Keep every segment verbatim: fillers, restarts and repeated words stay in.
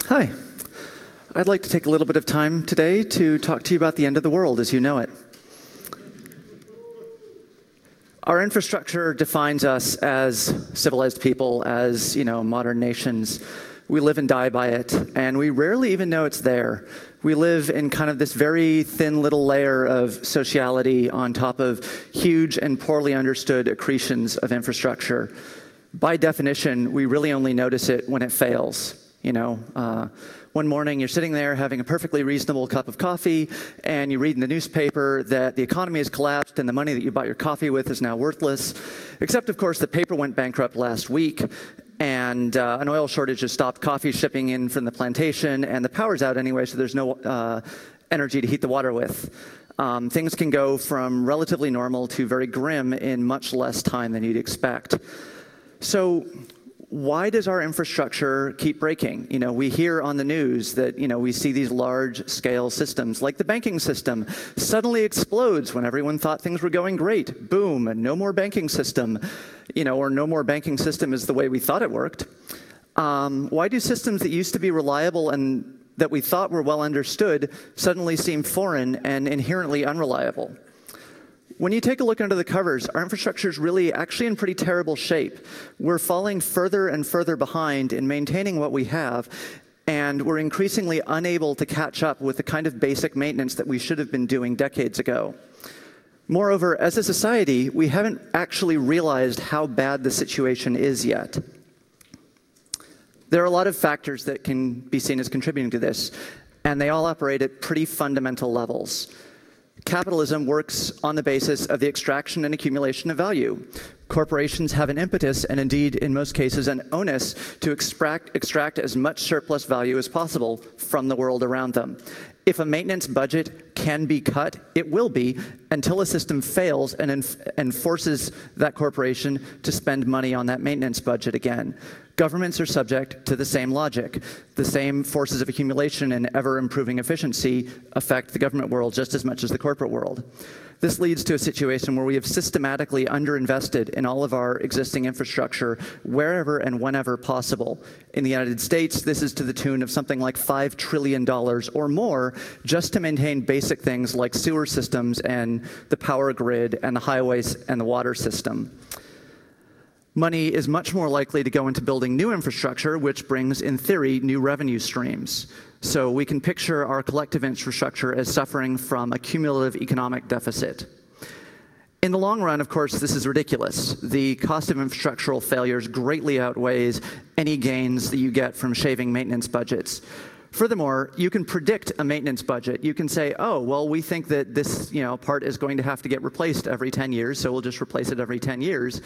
Hi. I'd like to take a little bit of time today to talk to you about the end of the world as you know it. Our infrastructure defines us as civilized people, as, you know, modern nations. We live and die by it, and we rarely even know it's there. We live in kind of this very thin little layer of sociality on top of huge and poorly understood accretions of infrastructure. By definition, we really only notice it when it fails. You know, uh, one morning you're sitting there having a perfectly reasonable cup of coffee, and you read in the newspaper that the economy has collapsed and the money that you bought your coffee with is now worthless. Except, of course, the paper went bankrupt last week, and uh, an oil shortage has stopped coffee shipping in from the plantation, and the power's out anyway, so there's no uh, energy to heat the water with. Um, things can go from relatively normal to very grim in much less time than you'd expect. So why does our infrastructure keep breaking? You know, we hear on the news that, you know, we see these large-scale systems, like the banking system, suddenly explodes when everyone thought things were going great. Boom, no more banking system. You know, or no more banking system is the way we thought it worked. Um, why do systems that used to be reliable and that we thought were well understood suddenly seem foreign and inherently unreliable? When you take a look under the covers, our infrastructure is really actually in pretty terrible shape. We're falling further and further behind in maintaining what we have, and we're increasingly unable to catch up with the kind of basic maintenance that we should have been doing decades ago. Moreover, as a society, we haven't actually realized how bad the situation is yet. There are a lot of factors that can be seen as contributing to this, and they all operate at pretty fundamental levels. Capitalism works on the basis of the extraction and accumulation of value. Corporations have an impetus, and indeed, in most cases, an onus to extract, extract as much surplus value as possible from the world around them. If a maintenance budget can be cut, it will be, until a system fails and, enf and forces that corporation to spend money on that maintenance budget again. Governments are subject to the same logic. The same forces of accumulation and ever-improving efficiency affect the government world just as much as the corporate world. This leads to a situation where we have systematically underinvested in all of our existing infrastructure wherever and whenever possible. In the United States, this is to the tune of something like five trillion dollars or more just to maintain basic things like sewer systems and the power grid and the highways and the water system. Money is much more likely to go into building new infrastructure, which brings, in theory, new revenue streams. So we can picture our collective infrastructure as suffering from a cumulative economic deficit. In the long run, of course, this is ridiculous. The cost of infrastructural failures greatly outweighs any gains that you get from shaving maintenance budgets. Furthermore, you can predict a maintenance budget. You can say, oh, well, we think that this, you know, part is going to have to get replaced every ten years, so we'll just replace it every ten years.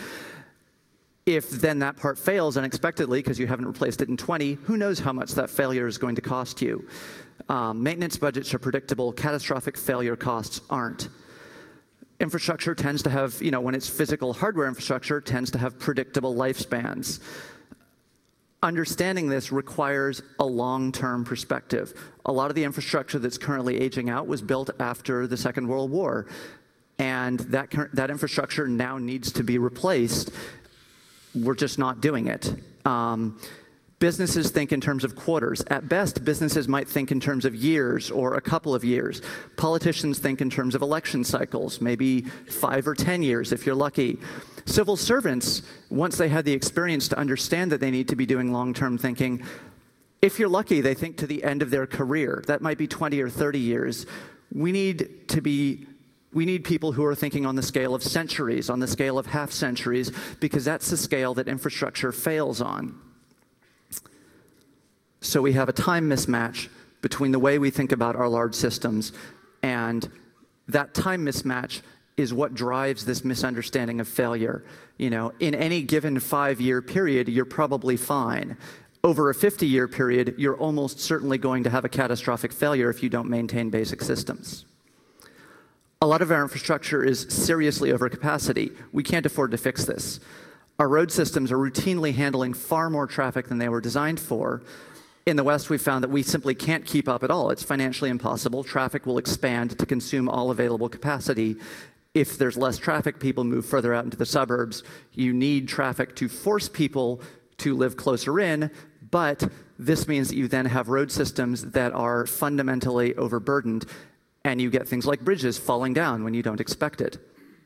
If then that part fails unexpectedly because you haven't replaced it in twenty, who knows how much that failure is going to cost you. Um, maintenance budgets are predictable. Catastrophic failure costs aren't. Infrastructure tends to have, you know, when it's physical hardware infrastructure, tends to have predictable lifespans. Understanding this requires a long-term perspective. A lot of the infrastructure that's currently aging out was built after the Second World War, and that, that infrastructure now needs to be replaced. We're just not doing it. Um, businesses think in terms of quarters. At best, businesses might think in terms of years or a couple of years. Politicians think in terms of election cycles, maybe five or ten years if you're lucky. Civil servants, once they had the experience to understand that they need to be doing long-term thinking, if you're lucky, they think to the end of their career. That might be twenty or thirty years. We need to be We need people who are thinking on the scale of centuries, on the scale of half centuries, because that's the scale that infrastructure fails on. So we have a time mismatch between the way we think about our large systems, and that time mismatch is what drives this misunderstanding of failure. You know, in any given five-year period, you're probably fine. Over a fifty-year period, you're almost certainly going to have a catastrophic failure if you don't maintain basic systems. A lot of our infrastructure is seriously over capacity. We can't afford to fix this. Our road systems are routinely handling far more traffic than they were designed for. In the West, we've found that we simply can't keep up at all. It's financially impossible. Traffic will expand to consume all available capacity. If there's less traffic, people move further out into the suburbs. You need traffic to force people to live closer in, but This means that you then have road systems that are fundamentally overburdened, and you get things like bridges falling down when you don't expect it.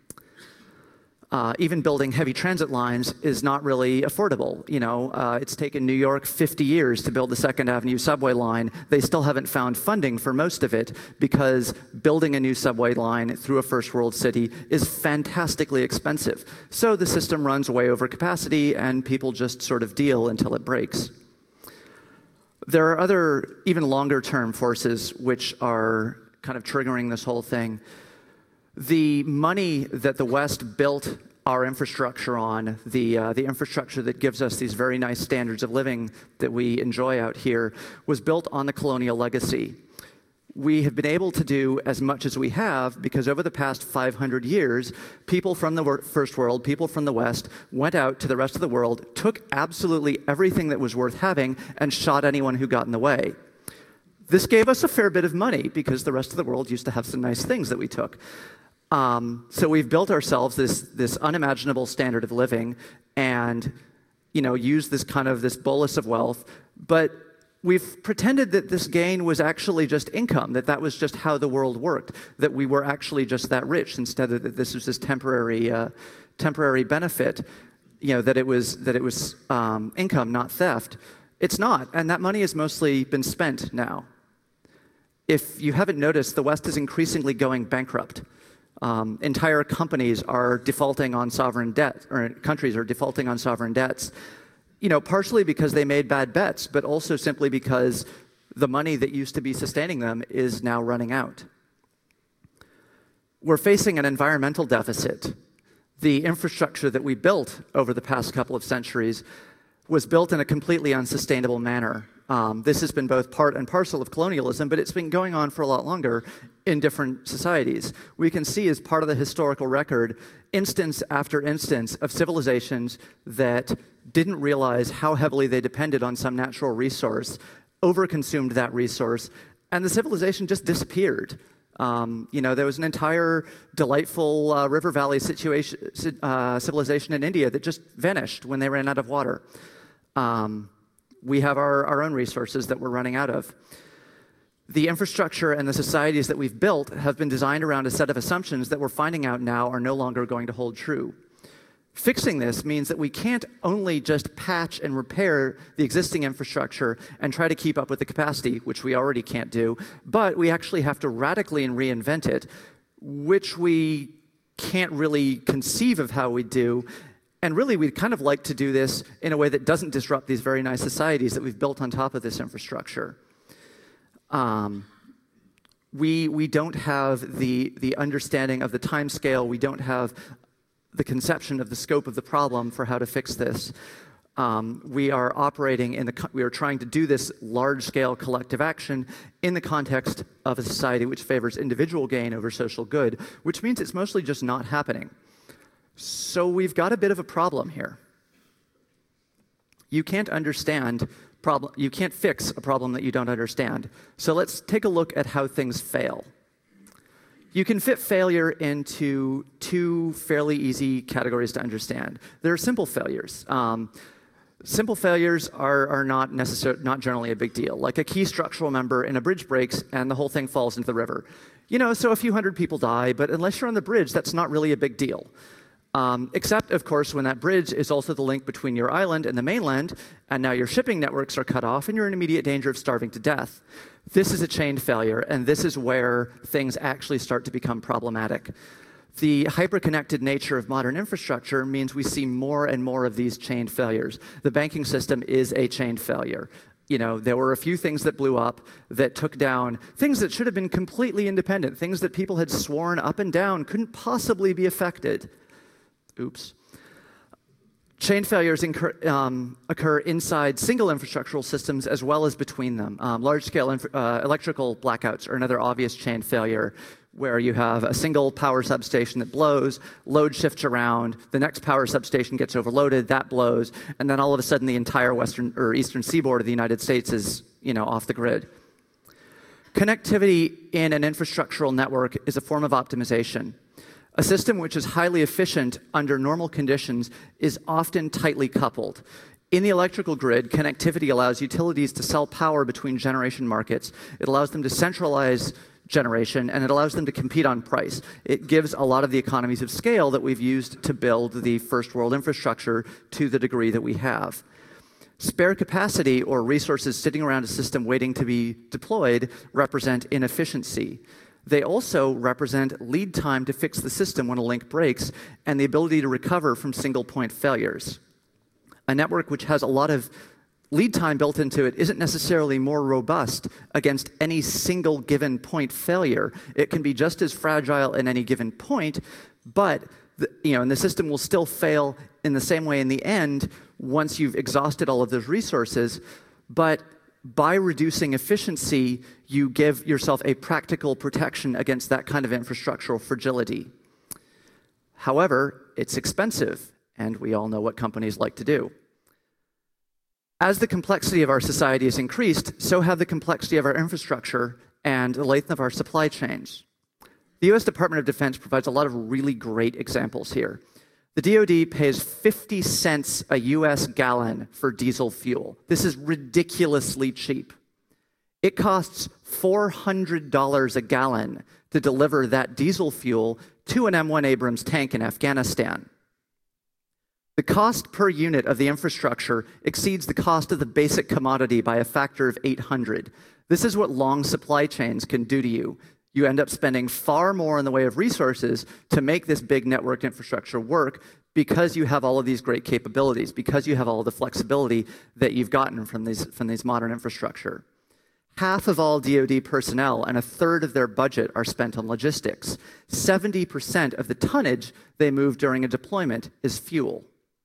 Uh, even building heavy transit lines is not really affordable. You know, uh, it's taken New York fifty years to build the Second Avenue subway line. They still haven't found funding for most of it because building a new subway line through a first world city is fantastically expensive. So the system runs way over capacity, and people just sort of deal until it breaks. There are other, even longer term forces which are kind of triggering this whole thing. The money that the West built our infrastructure on, the, uh, the infrastructure that gives us these very nice standards of living that we enjoy out here, was built on the colonial legacy. We have been able to do as much as we have because over the past five hundred years, people from the first world, people from the West, went out to the rest of the world, took absolutely everything that was worth having, and shot anyone who got in the way. This gave us a fair bit of money because the rest of the world used to have some nice things that we took. Um, so we've built ourselves this, this unimaginable standard of living and, you know, used this kind of this bolus of wealth, but we've pretended that this gain was actually just income, that that was just how the world worked, that we were actually just that rich instead of that this was this temporary, uh, temporary benefit, you know, that it was, that it was um, income, not theft. It's not, and that money has mostly been spent now. If you haven't noticed, the West is increasingly going bankrupt. Um, entire companies are defaulting on sovereign debt, or countries are defaulting on sovereign debts, you know, partially because they made bad bets, but also simply because the money that used to be sustaining them is now running out. We're facing an environmental deficit. The infrastructure that we built over the past couple of centuries was built in a completely unsustainable manner. Um, this has been both part and parcel of colonialism, but it's been going on for a lot longer in different societies. We can see as part of the historical record instance after instance of civilizations that didn't realize how heavily they depended on some natural resource, overconsumed that resource, and the civilization just disappeared. Um, you know, there was an entire delightful uh, river valley situation, uh, civilization in India that just vanished when they ran out of water. Um, we have our, our own resources that we're running out of. The infrastructure and the societies that we've built have been designed around a set of assumptions that we're finding out now are no longer going to hold true. Fixing this means that we can't only just patch and repair the existing infrastructure and try to keep up with the capacity, which we already can't do, but we actually have to radically and reinvent it, which we can't really conceive of how we do. And really, we'd kind of like to do this in a way that doesn't disrupt these very nice societies that we've built on top of this infrastructure. Um, we, we don't have the, the understanding of the time scale. We don't have the conception of the scope of the problem for how to fix this. Um, we are operating in the, we are trying to do this large-scale collective action in the context of a society which favors individual gain over social good, which means it's mostly just not happening. So we've got a bit of a problem here. You can't understand problem, you can't fix a problem that you don't understand. So let's take a look at how things fail. You can fit failure into two fairly easy categories to understand. There are simple failures. Um, simple failures are, are not necessar- not generally a big deal. Like a key structural member in a bridge breaks and the whole thing falls into the river. You know, so a few hundred people die, but unless you're on the bridge, that's not really a big deal. Um, except, of course, when that bridge is also the link between your island and the mainland, and now your shipping networks are cut off, and you're in immediate danger of starving to death. This is a chain failure, and this is where things actually start to become problematic. The hyper-connected nature of modern infrastructure means we see more and more of these chain failures. The banking system is a chain failure. You know, there were a few things that blew up that took down things that should have been completely independent, things that people had sworn up and down couldn't possibly be affected. Oops. Chain failures incur, um, occur inside single infrastructural systems as well as between them. Um, large-scale inf- uh, electrical blackouts are another obvious chain failure where you have a single power substation that blows, load shifts around, the next power substation gets overloaded, that blows, and then all of a sudden the entire western or eastern seaboard of the United States is, you know, off the grid. Connectivity in an infrastructural network is a form of optimization. A system which is highly efficient under normal conditions is often tightly coupled. In the electrical grid, connectivity allows utilities to sell power between generation markets. It allows them to centralize generation, and it allows them to compete on price. It gives a lot of the economies of scale that we've used to build the first world infrastructure to the degree that we have. Spare capacity, or resources sitting around a system waiting to be deployed, represent inefficiency. They also represent lead time to fix the system when a link breaks, and the ability to recover from single-point failures. A network which has a lot of lead time built into it isn't necessarily more robust against any single given point failure. It can be just as fragile at any given point, but the, you know, and the system will still fail in the same way in the end once you've exhausted all of those resources. But by reducing efficiency, you give yourself a practical protection against that kind of infrastructural fragility. However, it's expensive, and we all know what companies like to do. As the complexity of our society has increased, so have the complexity of our infrastructure and the length of our supply chains. The U S Department of Defense provides a lot of really great examples here. The D O D pays fifty cents a U S gallon for diesel fuel. This is ridiculously cheap. It costs four hundred dollars a gallon to deliver that diesel fuel to an M one Abrams tank in Afghanistan. The cost per unit of the infrastructure exceeds the cost of the basic commodity by a factor of eight hundred. This is what long supply chains can do to you. You end up spending far more in the way of resources to make this big network infrastructure work because you have all of these great capabilities, because you have all the flexibility that you've gotten from these, from these modern infrastructure. Half of all D O D personnel and a third of their budget are spent on logistics. seventy percent of the tonnage they move during a deployment is fuel.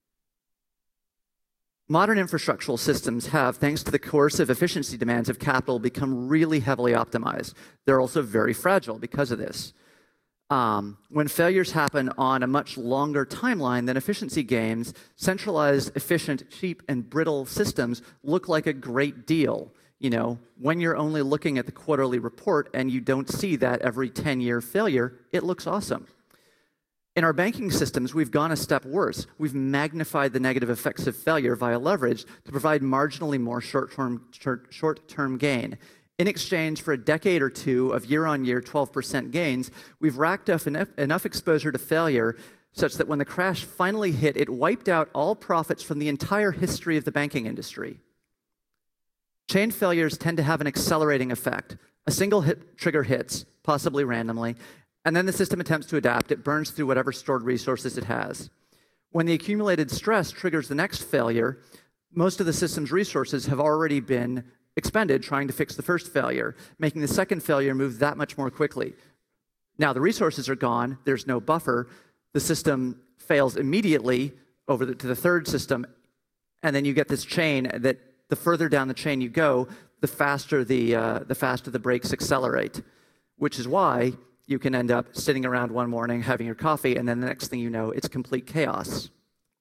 Modern infrastructural systems have, thanks to the coercive efficiency demands of capital, become really heavily optimized. They're also very fragile because of this. Um, when failures happen on a much longer timeline than efficiency gains, centralized, efficient, cheap, and brittle systems look like a great deal. You know, when you're only looking at the quarterly report and you don't see that every ten-year failure, it looks awesome. In our banking systems, we've gone a step worse. We've magnified the negative effects of failure via leverage to provide marginally more short-term short, short-term gain. In exchange for a decade or two of year-on-year twelve percent gains, we've racked up enough, enough exposure to failure such that when the crash finally hit, it wiped out all profits from the entire history of the banking industry. Chain failures tend to have an accelerating effect. A single hit trigger hits, possibly randomly, and then the system attempts to adapt. It burns through whatever stored resources it has. When the accumulated stress triggers the next failure, most of the system's resources have already been expended trying to fix the first failure, making the second failure move that much more quickly. Now the resources are gone, there's no buffer, the system fails immediately over the, to the third system, and then you get this chain that the further down the chain you go, the faster the, uh, the faster the brakes accelerate, which is why you can end up sitting around one morning having your coffee, and then the next thing you know, it's complete chaos.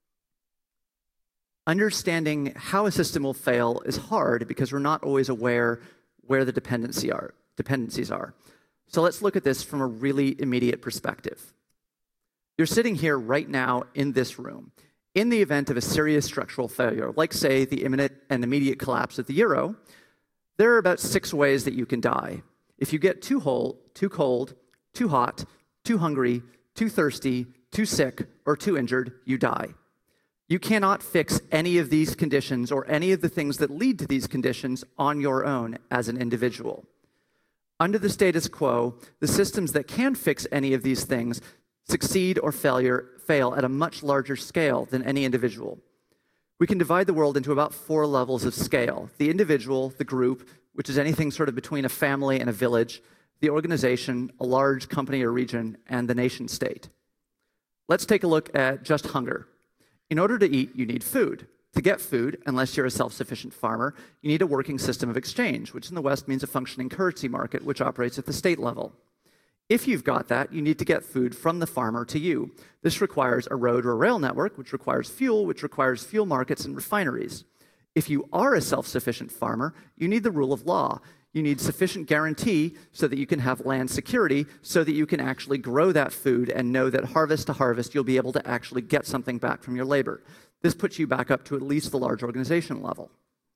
Understanding how a system will fail is hard because we're not always aware where the dependency are, dependencies are. So let's look at this from a really immediate perspective. You're sitting here right now in this room. In the event of a serious structural failure, like say the imminent and immediate collapse of the euro, there are about six ways that you can die. If you get too whole, too cold, too hot, too hungry, too thirsty, too sick, or too injured, you die. You cannot fix any of these conditions or any of the things that lead to these conditions on your own as an individual. Under the status quo, the systems that can fix any of these things succeed or failure, fail at a much larger scale than any individual. We can divide the world into about four levels of scale: the individual, the group, which is anything sort of between a family and a village, the organization, a large company or region, and the nation state. Let's take a look at just hunger. In order to eat, you need food. To get food, unless you're a self-sufficient farmer, you need a working system of exchange, which in the West means a functioning currency market, which operates at the state level. If you've got that, you need to get food from the farmer to you. This requires a road or rail network, which requires fuel, which requires fuel markets and refineries. If you are a self-sufficient farmer, you need the rule of law. You need sufficient guarantee so that you can have land security, so that you can actually grow that food and know that harvest to harvest, you'll be able to actually get something back from your labor. This puts you back up to at least the large organization level.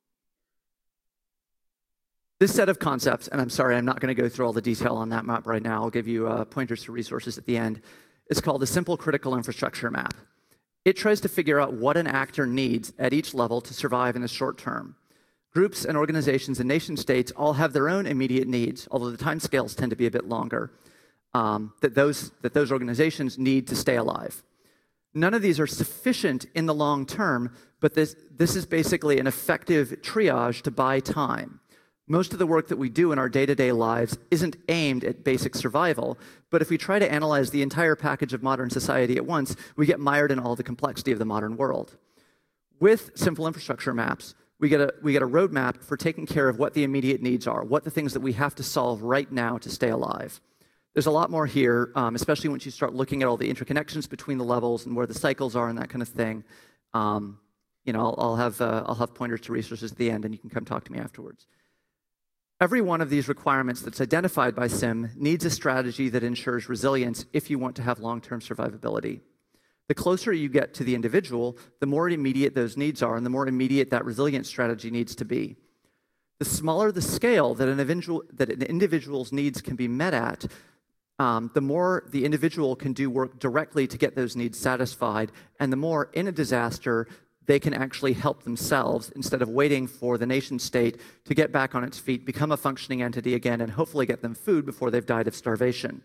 This set of concepts, and I'm sorry, I'm not going to go through all the detail on that map right now. I'll give you uh, pointers to resources at the end. It's called the Simple Critical Infrastructure Map. It tries to figure out what an actor needs at each level to survive in the short term. Groups and organizations and nation states all have their own immediate needs, although the timescales tend to be a bit longer, um, that, those, that those organizations need to stay alive. None of these are sufficient in the long term, but this, this is basically an effective triage to buy time. Most of the work that we do in our day-to-day lives isn't aimed at basic survival, but if we try to analyze the entire package of modern society at once, we get mired in all the complexity of the modern world. With simple infrastructure maps, we get a, we get a roadmap for taking care of what the immediate needs are, what the things that we have to solve right now to stay alive. There's a lot more here, um, especially once you start looking at all the interconnections between the levels and where the cycles are and that kind of thing. Um, you know, I'll, I'll, have, uh, I'll have pointers to resources at the end, and you can come talk to me afterwards. Every one of these requirements that's identified by S I M needs a strategy that ensures resilience if you want to have long-term survivability. The closer you get to the individual, the more immediate those needs are, and the more immediate that resilience strategy needs to be. The smaller the scale that an, individual, that an individual's needs can be met at, um, the more the individual can do work directly to get those needs satisfied, and the more, in a disaster, they can actually help themselves instead of waiting for the nation state to get back on its feet, become a functioning entity again, and hopefully get them food before they've died of starvation.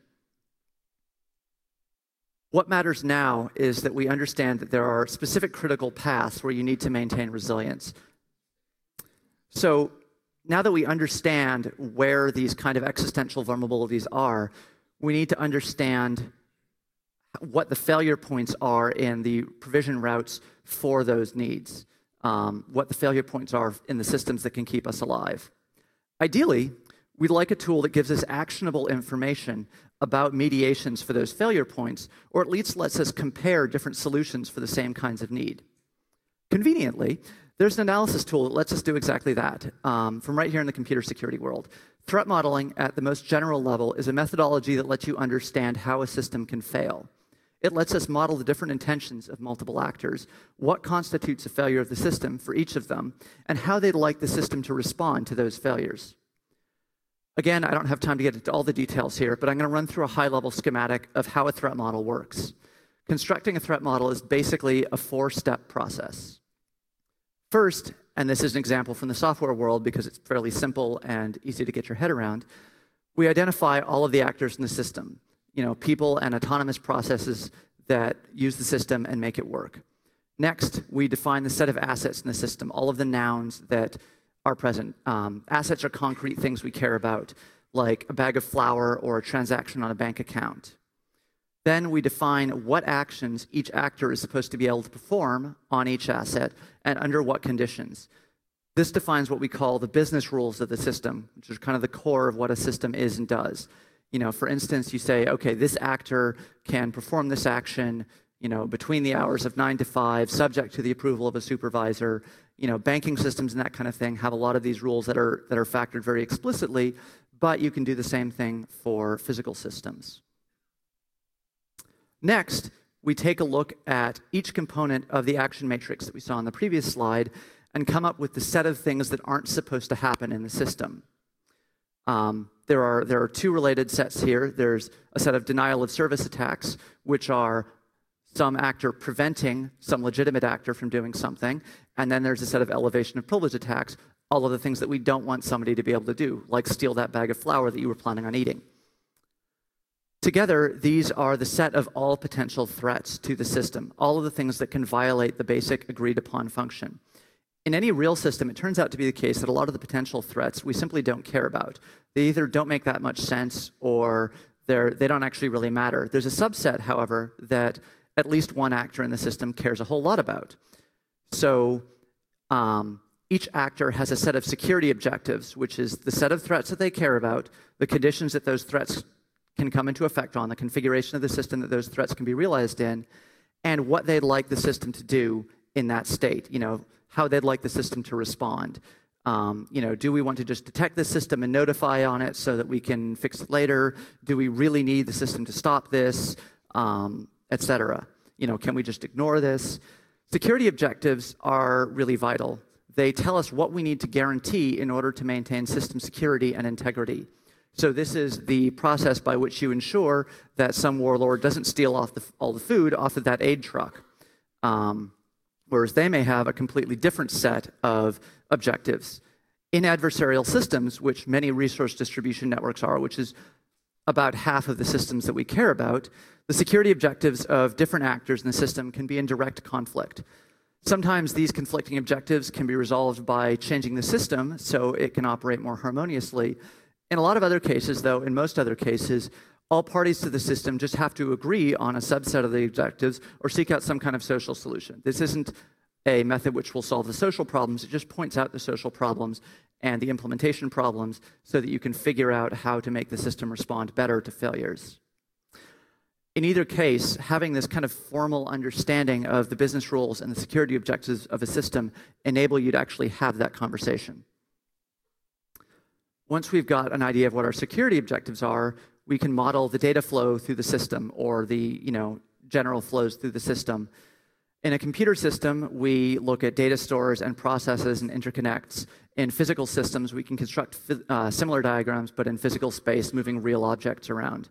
What matters now is that we understand that there are specific critical paths where you need to maintain resilience. So now that we understand where these kind of existential vulnerabilities are, we need to understand what the failure points are in the provision routes for those needs, um, what the failure points are in the systems that can keep us alive. Ideally, we'd like a tool that gives us actionable information about mediations for those failure points, or at least lets us compare different solutions for the same kinds of need. Conveniently, there's an analysis tool that lets us do exactly that, um, from right here in the computer security world. Threat modeling at the most general level is a methodology that lets you understand how a system can fail. It lets us model the different intentions of multiple actors, what constitutes a failure of the system for each of them, and how they'd like the system to respond to those failures. Again, I don't have time to get into all the details here, but I'm going to run through a high-level schematic of how a threat model works. Constructing a threat model is basically a four-step process. First, and this is an example from the software world because it's fairly simple and easy to get your head around, we identify all of the actors in the system. You know, people and autonomous processes that use the system and make it work. Next, we define the set of assets in the system, all of the nouns that are present. Um, assets are concrete things we care about, like a bag of flour or a transaction on a bank account. Then we define what actions each actor is supposed to be able to perform on each asset and under what conditions. This defines what we call the business rules of the system, which is kind of the core of what a system is and does. You know, for instance, you say, okay, this actor can perform this action, you know, between the hours of nine to five, subject to the approval of a supervisor. You know, banking systems and that kind of thing have a lot of these rules that are that are factored very explicitly, but you can do the same thing for physical systems. Next, we take a look at each component of the action matrix that we saw on the previous slide and come up with the set of things that aren't supposed to happen in the system. Um, there are, there are two related sets here. There's a set of denial of service attacks, which are some actor preventing some legitimate actor from doing something. And then there's a set of elevation of privilege attacks, all of the things that we don't want somebody to be able to do, like steal that bag of flour that you were planning on eating. Together, these are the set of all potential threats to the system, all of the things that can violate the basic agreed-upon function. In any real system, it turns out to be the case that a lot of the potential threats we simply don't care about. They either don't make that much sense or they're, they don't actually really matter. There's a subset, however, that at least one actor in the system cares a whole lot about. So um, each actor has a set of security objectives, which is the set of threats that they care about, the conditions that those threats can come into effect on, the configuration of the system that those threats can be realized in, and what they'd like the system to do in that state, you know, how they'd like the system to respond. Um, you know, do we want to just detect the system and notify on it so that we can fix it later? Do we really need the system to stop this, um, et cetera? You know, can we just ignore this? Security objectives are really vital. They tell us what we need to guarantee in order to maintain system security and integrity. So this is the process by which you ensure that some warlord doesn't steal off the, all the food off of that aid truck. Um, whereas they may have a completely different set of objectives. In adversarial systems, which many resource distribution networks are, which is about half of the systems that we care about, the security objectives of different actors in the system can be in direct conflict. Sometimes these conflicting objectives can be resolved by changing the system so it can operate more harmoniously. In a lot of other cases, though, in most other cases, all parties to the system just have to agree on a subset of the objectives or seek out some kind of social solution. This isn't a method which will solve the social problems. It just points out the social problems and the implementation problems so that you can figure out how to make the system respond better to failures. In either case, having this kind of formal understanding of the business rules and the security objectives of a system enable you to actually have that conversation. Once we've got an idea of what our security objectives are, we can model the data flow through the system or the you know, general flows through the system. In a computer system, we look at data stores and processes and interconnects. In physical systems, we can construct uh, similar diagrams, but in physical space, moving real objects around.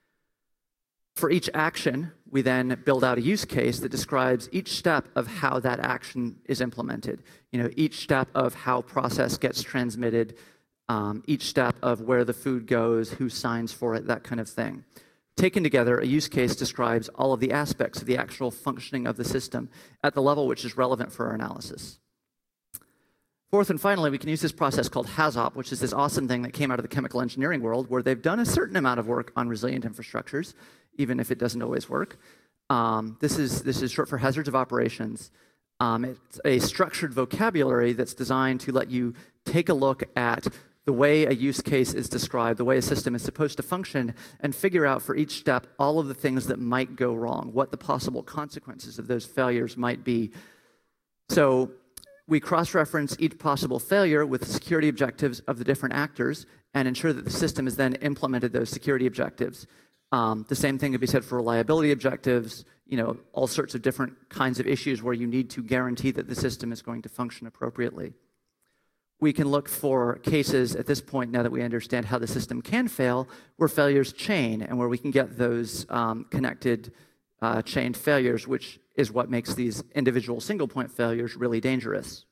For each action, we then build out a use case that describes each step of how that action is implemented. You know, each step of how process gets transmitted, um, each step of where the food goes, who signs for it, that kind of thing. Taken together, a use case describes all of the aspects of the actual functioning of the system at the level which is relevant for our analysis. Fourth and finally, we can use this process called HAZOP, which is this awesome thing that came out of the chemical engineering world, where they've done a certain amount of work on resilient infrastructures, even if it doesn't always work. Um, this is, this is short for hazards of operations. Um, it's a structured vocabulary that's designed to let you take a look at the way a use case is described, the way a system is supposed to function, and figure out for each step all of the things that might go wrong, what the possible consequences of those failures might be. So we cross-reference each possible failure with the security objectives of the different actors and ensure that the system has then implemented those security objectives. Um, the same thing could be said for reliability objectives, you know, all sorts of different kinds of issues where you need to guarantee that the system is going to function appropriately. We can look for cases at this point, now that we understand how the system can fail, where failures chain and where we can get those um, connected uh, chained failures, which is what makes these individual single point failures really dangerous.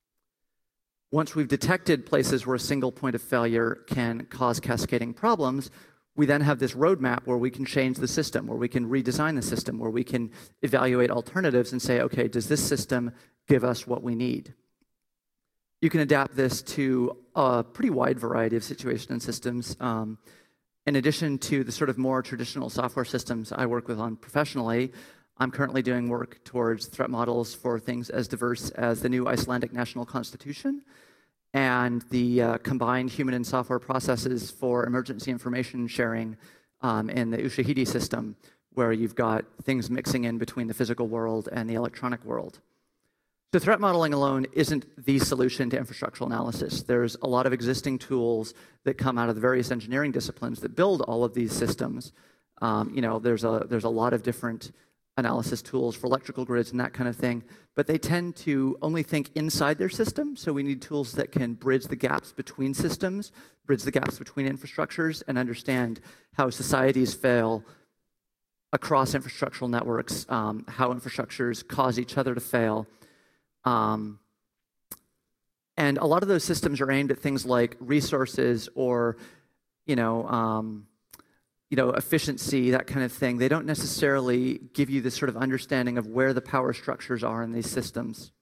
Once we've detected places where a single point of failure can cause cascading problems, we then have this roadmap where we can change the system, where we can redesign the system, where we can evaluate alternatives and say, okay, does this system give us what we need? You can adapt this to a pretty wide variety of situations and systems. Um, in addition to the sort of more traditional software systems I work with on professionally, I'm currently doing work towards threat models for things as diverse as the new Icelandic National Constitution and the uh, combined human and software processes for emergency information sharing um, in the Ushahidi system, where you've got things mixing in between the physical world and the electronic world. So threat modeling alone isn't the solution to infrastructural analysis. There's a lot of existing tools that come out of the various engineering disciplines that build all of these systems. Um, you know, there's a, there's a lot of different analysis tools for electrical grids and that kind of thing, but they tend to only think inside their system, so we need tools that can bridge the gaps between systems, bridge the gaps between infrastructures, and understand how societies fail across infrastructural networks, um, how infrastructures cause each other to fail. Um, and a lot of those systems are aimed at things like resources or, you know, um, you know, efficiency, that kind of thing. They don't necessarily give you this sort of understanding of where the power structures are in these systems.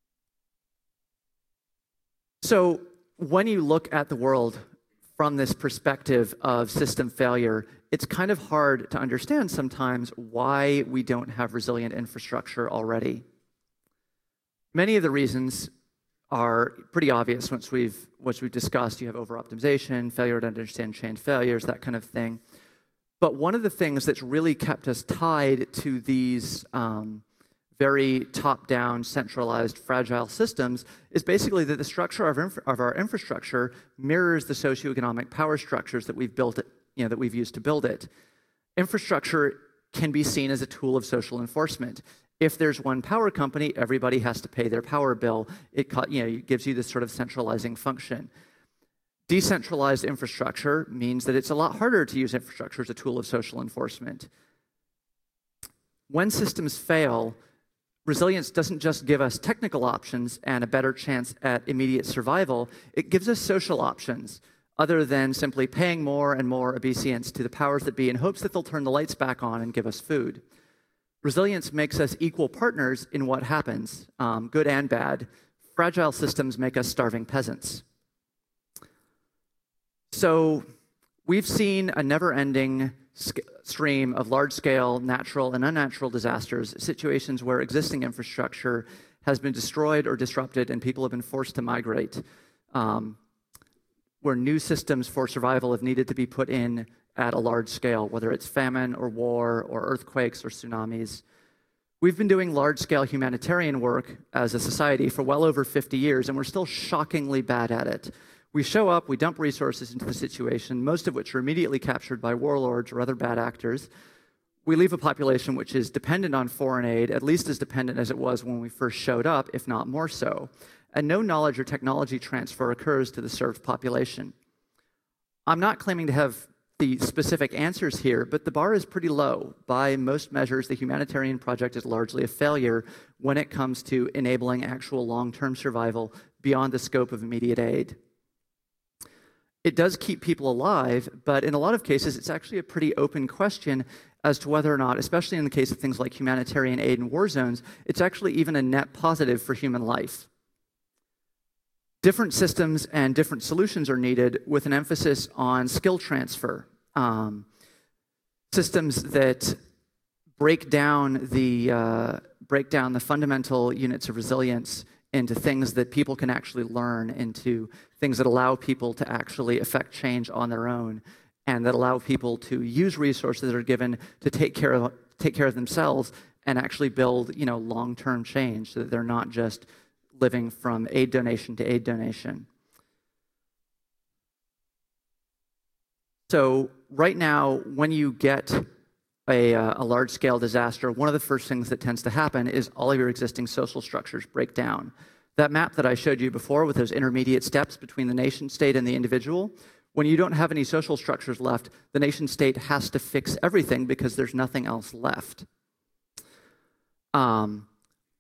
So when you look at the world from this perspective of system failure, it's kind of hard to understand sometimes why we don't have resilient infrastructure already. Many of the reasons are pretty obvious once we've, once we've discussed. You have over-optimization, failure to understand chain failures, that kind of thing. But one of the things that's really kept us tied to these um, very top-down, centralized, fragile systems is basically that the structure of, infra of our infrastructure mirrors the socioeconomic power structures that we've built, it, you know, that we've used to build it. Infrastructure can be seen as a tool of social enforcement. If there's one power company, everybody has to pay their power bill. It, you know, it gives you this sort of centralizing function. Decentralized infrastructure means that it's a lot harder to use infrastructure as a tool of social enforcement. When systems fail, resilience doesn't just give us technical options and a better chance at immediate survival, it gives us social options, other than simply paying more and more obeisance to the powers that be in hopes that they'll turn the lights back on and give us food. Resilience makes us equal partners in what happens, um, good and bad. Fragile systems make us starving peasants. So we've seen a never-ending stream of large-scale natural and unnatural disasters, situations where existing infrastructure has been destroyed or disrupted and people have been forced to migrate, um, where new systems for survival have needed to be put in at a large scale, whether it's famine or war or earthquakes or tsunamis. We've been doing large-scale humanitarian work as a society for well over fifty years, and we're still shockingly bad at it. We show up, we dump resources into the situation, most of which are immediately captured by warlords or other bad actors. We leave a population which is dependent on foreign aid, at least as dependent as it was when we first showed up, if not more so. And no knowledge or technology transfer occurs to the served population. I'm not claiming to have the specific answers here, but the bar is pretty low. By most measures, the humanitarian project is largely a failure when it comes to enabling actual long-term survival beyond the scope of immediate aid. It does keep people alive, but in a lot of cases, it's actually a pretty open question as to whether or not, especially in the case of things like humanitarian aid in war zones, it's actually even a net positive for human life. Different systems and different solutions are needed with an emphasis on skill transfer. Um, systems that break down the uh, break down the fundamental units of resilience into things that people can actually learn, into things that allow people to actually affect change on their own, and that allow people to use resources that are given to take care of take care of themselves and actually build, you know, long-term change, so that they're not just living from aid donation to aid donation. So right now, when you get a, uh, a large-scale disaster, one of the first things that tends to happen is all of your existing social structures break down. That map that I showed you before with those intermediate steps between the nation-state and the individual, when you don't have any social structures left, the nation-state has to fix everything because there's nothing else left. Um,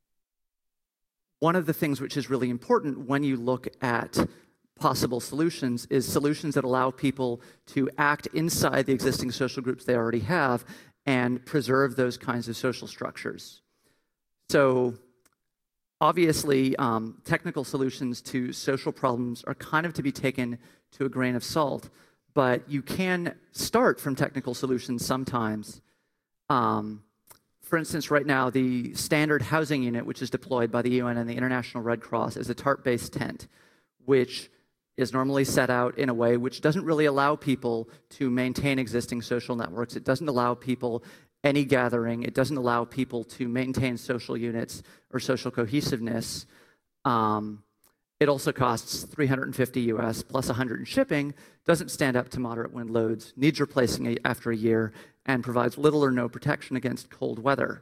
One of the things which is really important when you look at possible solutions is solutions that allow people to act inside the existing social groups they already have and preserve those kinds of social structures. So obviously, um, technical solutions to social problems are kind of to be taken to a grain of salt, but you can start from technical solutions sometimes. Um, For instance, right now, the standard housing unit, which is deployed by the U N and the International Red Cross, is a tarp-based tent, which is normally set out in a way which doesn't really allow people to maintain existing social networks. It doesn't allow people any gathering. It doesn't allow people to maintain social units or social cohesiveness. Um, it also costs three hundred fifty U S plus one hundred in shipping, doesn't stand up to moderate wind loads, needs replacing after a year, and provides little or no protection against cold weather.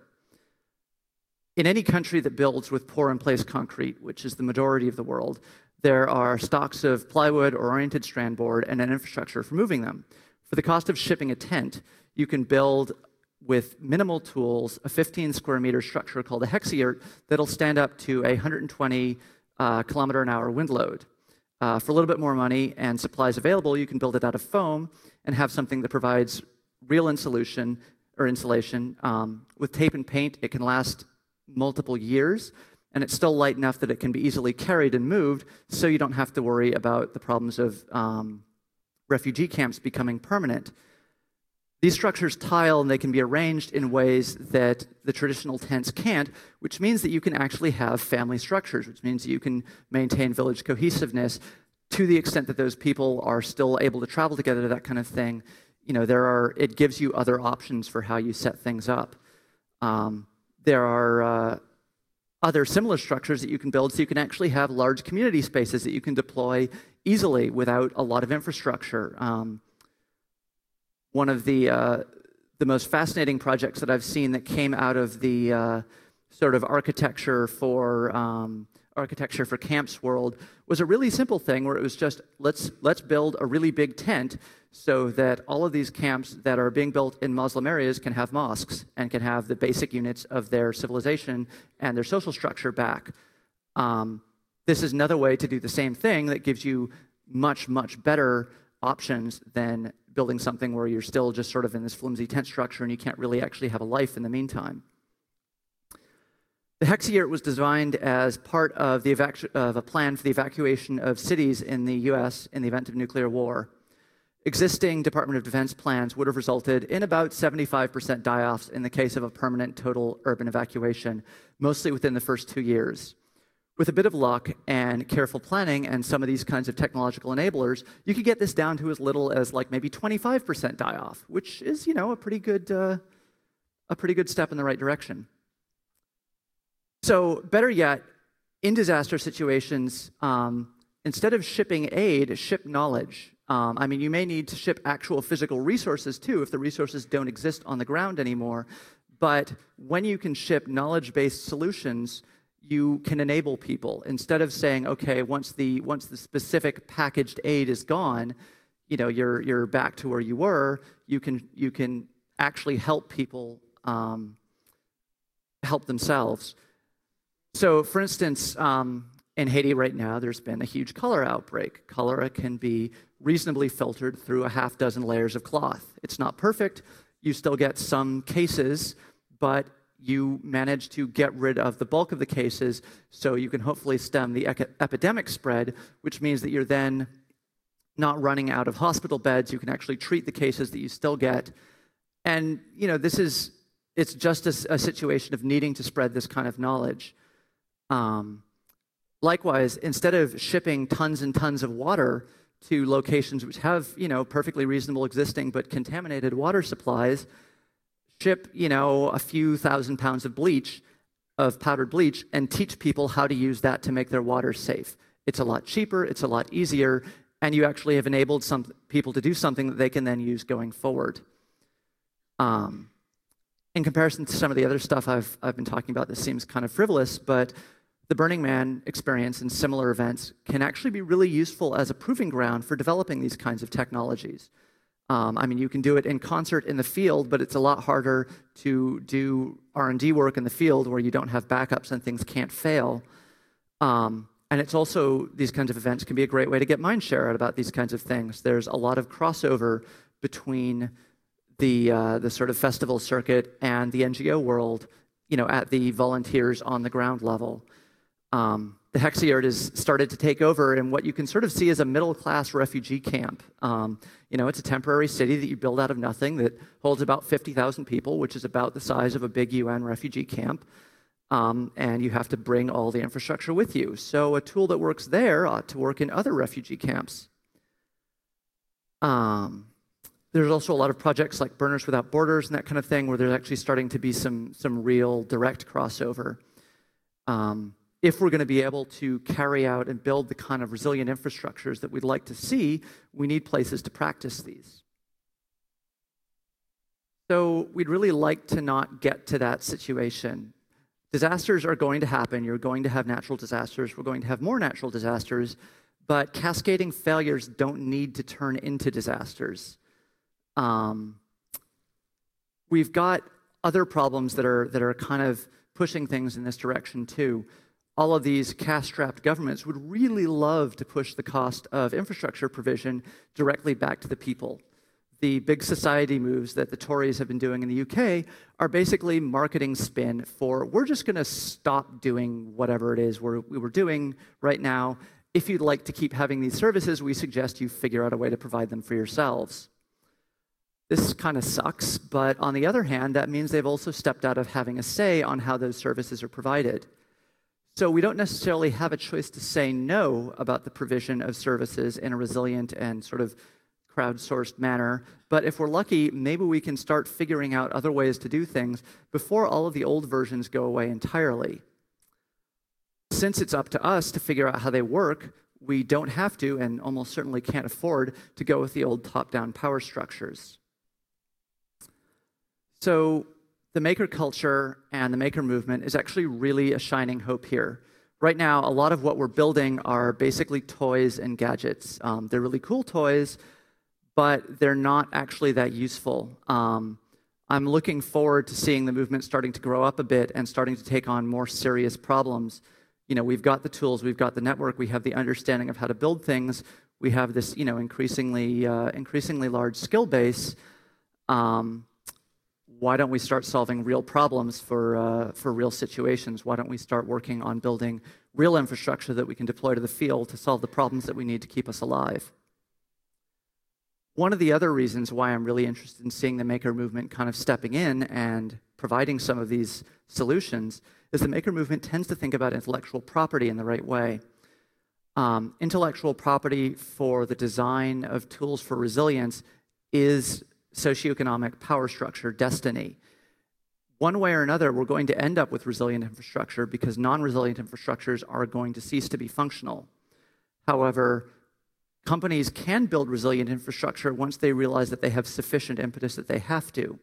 In any country that builds with pour-in-place concrete, which is the majority of the world, there are stocks of plywood or oriented strand board and an infrastructure for moving them. For the cost of shipping a tent, you can build with minimal tools a fifteen square meter structure called a hexayurt that'll stand up to a one hundred twenty uh, kilometer an hour wind load. Uh, for a little bit more money and supplies available, you can build it out of foam and have something that provides real insulation or insulation. Um, with tape and paint, it can last multiple years, and it's still light enough that it can be easily carried and moved, so you don't have to worry about the problems of um, refugee camps becoming permanent. These structures tile, and they can be arranged in ways that the traditional tents can't, which means that you can actually have family structures, which means that you can maintain village cohesiveness to the extent that those people are still able to travel together, that kind of thing. You know, there are, it gives you other options for how you set things up. Um, there are uh, other similar structures that you can build, so you can actually have large community spaces that you can deploy easily without a lot of infrastructure. Um, one of the uh, the most fascinating projects that I've seen that came out of the uh, sort of architecture for um, architecture for Camps World was a really simple thing where it was just, let's, let's build a really big tent so that all of these camps that are being built in Muslim areas can have mosques and can have the basic units of their civilization and their social structure back. Um, this is another way to do the same thing that gives you much, much better options than building something where you're still just sort of in this flimsy tent structure and you can't really actually have a life in the meantime. The Hexayurt was designed as part of, the evacu of a plan for the evacuation of cities in the U S in the event of nuclear war. Existing Department of Defense plans would have resulted in about seventy-five percent die-offs in the case of a permanent total urban evacuation, mostly within the first two years. With a bit of luck and careful planning and some of these kinds of technological enablers, you could get this down to as little as like maybe twenty-five percent die-off, which is, you know, a pretty good, uh, a pretty good step in the right direction. So better yet, in disaster situations, um, instead of shipping aid, ship knowledge. Um, I mean, you may need to ship actual physical resources too if the resources don't exist on the ground anymore. But when you can ship knowledge-based solutions, you can enable people. Instead of saying, okay, once the once the specific packaged aid is gone, you know, you're you're back to where you were. You can you can actually help people um, help themselves. So, for instance, um, in Haiti right now, there's been a huge cholera outbreak. Cholera can be reasonably filtered through a half dozen layers of cloth. It's not perfect. You still get some cases, but you manage to get rid of the bulk of the cases so you can hopefully stem the epidemic spread, which means that you're then not running out of hospital beds. You can actually treat the cases that you still get. And, you know, this is, it's just a, a situation of needing to spread this kind of knowledge. Um, likewise, instead of shipping tons and tons of water to locations which have, you know, perfectly reasonable existing but contaminated water supplies, ship, you know, a few thousand pounds of bleach, of powdered bleach, and teach people how to use that to make their water safe. It's a lot cheaper, it's a lot easier, and you actually have enabled some people to do something that they can then use going forward. Um, in comparison to some of the other stuff I've, I've been talking about, this seems kind of frivolous, but the Burning Man experience and similar events can actually be really useful as a proving ground for developing these kinds of technologies. Um, I mean, you can do it in concert in the field, but it's a lot harder to do R and D work in the field where you don't have backups and things can't fail. Um, and it's also, these kinds of events can be a great way to get mind share out about these kinds of things. There's a lot of crossover between the, uh, the sort of festival circuit and the N G O world, you know, at the volunteers on the ground level. Um, the Hexayurt has started to take over in what you can sort of see as a middle-class refugee camp. Um, you know, it's a temporary city that you build out of nothing that holds about fifty thousand people, which is about the size of a big U N refugee camp. Um, and you have to bring all the infrastructure with you. So a tool that works there ought to work in other refugee camps. Um, there's also a lot of projects like Burners Without Borders and that kind of thing where there's actually starting to be some, some real direct crossover. Um, If we're going to be able to carry out and build the kind of resilient infrastructures that we'd like to see, we need places to practice these. So we'd really like to not get to that situation. Disasters are going to happen. You're going to have natural disasters. We're going to have more natural disasters, but cascading failures don't need to turn into disasters. Um, we've got other problems that are, that are kind of pushing things in this direction too. All of these cash-strapped governments would really love to push the cost of infrastructure provision directly back to the people. The big society moves that the Tories have been doing in the U K are basically marketing spin for, we're just going to stop doing whatever it is we're, we were doing right now. If you'd like to keep having these services, we suggest you figure out a way to provide them for yourselves. This kind of sucks, but on the other hand, that means they've also stepped out of having a say on how those services are provided. So we don't necessarily have a choice to say no about the provision of services in a resilient and sort of crowdsourced manner. But if we're lucky, maybe we can start figuring out other ways to do things before all of the old versions go away entirely. Since it's up to us to figure out how they work, we don't have to and almost certainly can't afford to go with the old top-down power structures. So the maker culture and the maker movement is actually really a shining hope here. Right now, a lot of what we're building are basically toys and gadgets. Um, they're really cool toys, but they're not actually that useful. Um, I'm looking forward to seeing the movement starting to grow up a bit and starting to take on more serious problems. You know, we've got the tools, we've got the network, we have the understanding of how to build things, we have this, you know, increasingly, uh, increasingly large skill base. Um, why don't we start solving real problems for, uh, for real situations? Why don't we start working on building real infrastructure that we can deploy to the field to solve the problems that we need to keep us alive? One of the other reasons why I'm really interested in seeing the maker movement kind of stepping in and providing some of these solutions is the maker movement tends to think about intellectual property in the right way. Um, intellectual property for the design of tools for resilience is socioeconomic power structure destiny. One way or another, we're going to end up with resilient infrastructure because non-resilient infrastructures are going to cease to be functional. However, companies can build resilient infrastructure once they realize that they have sufficient impetus that they have to.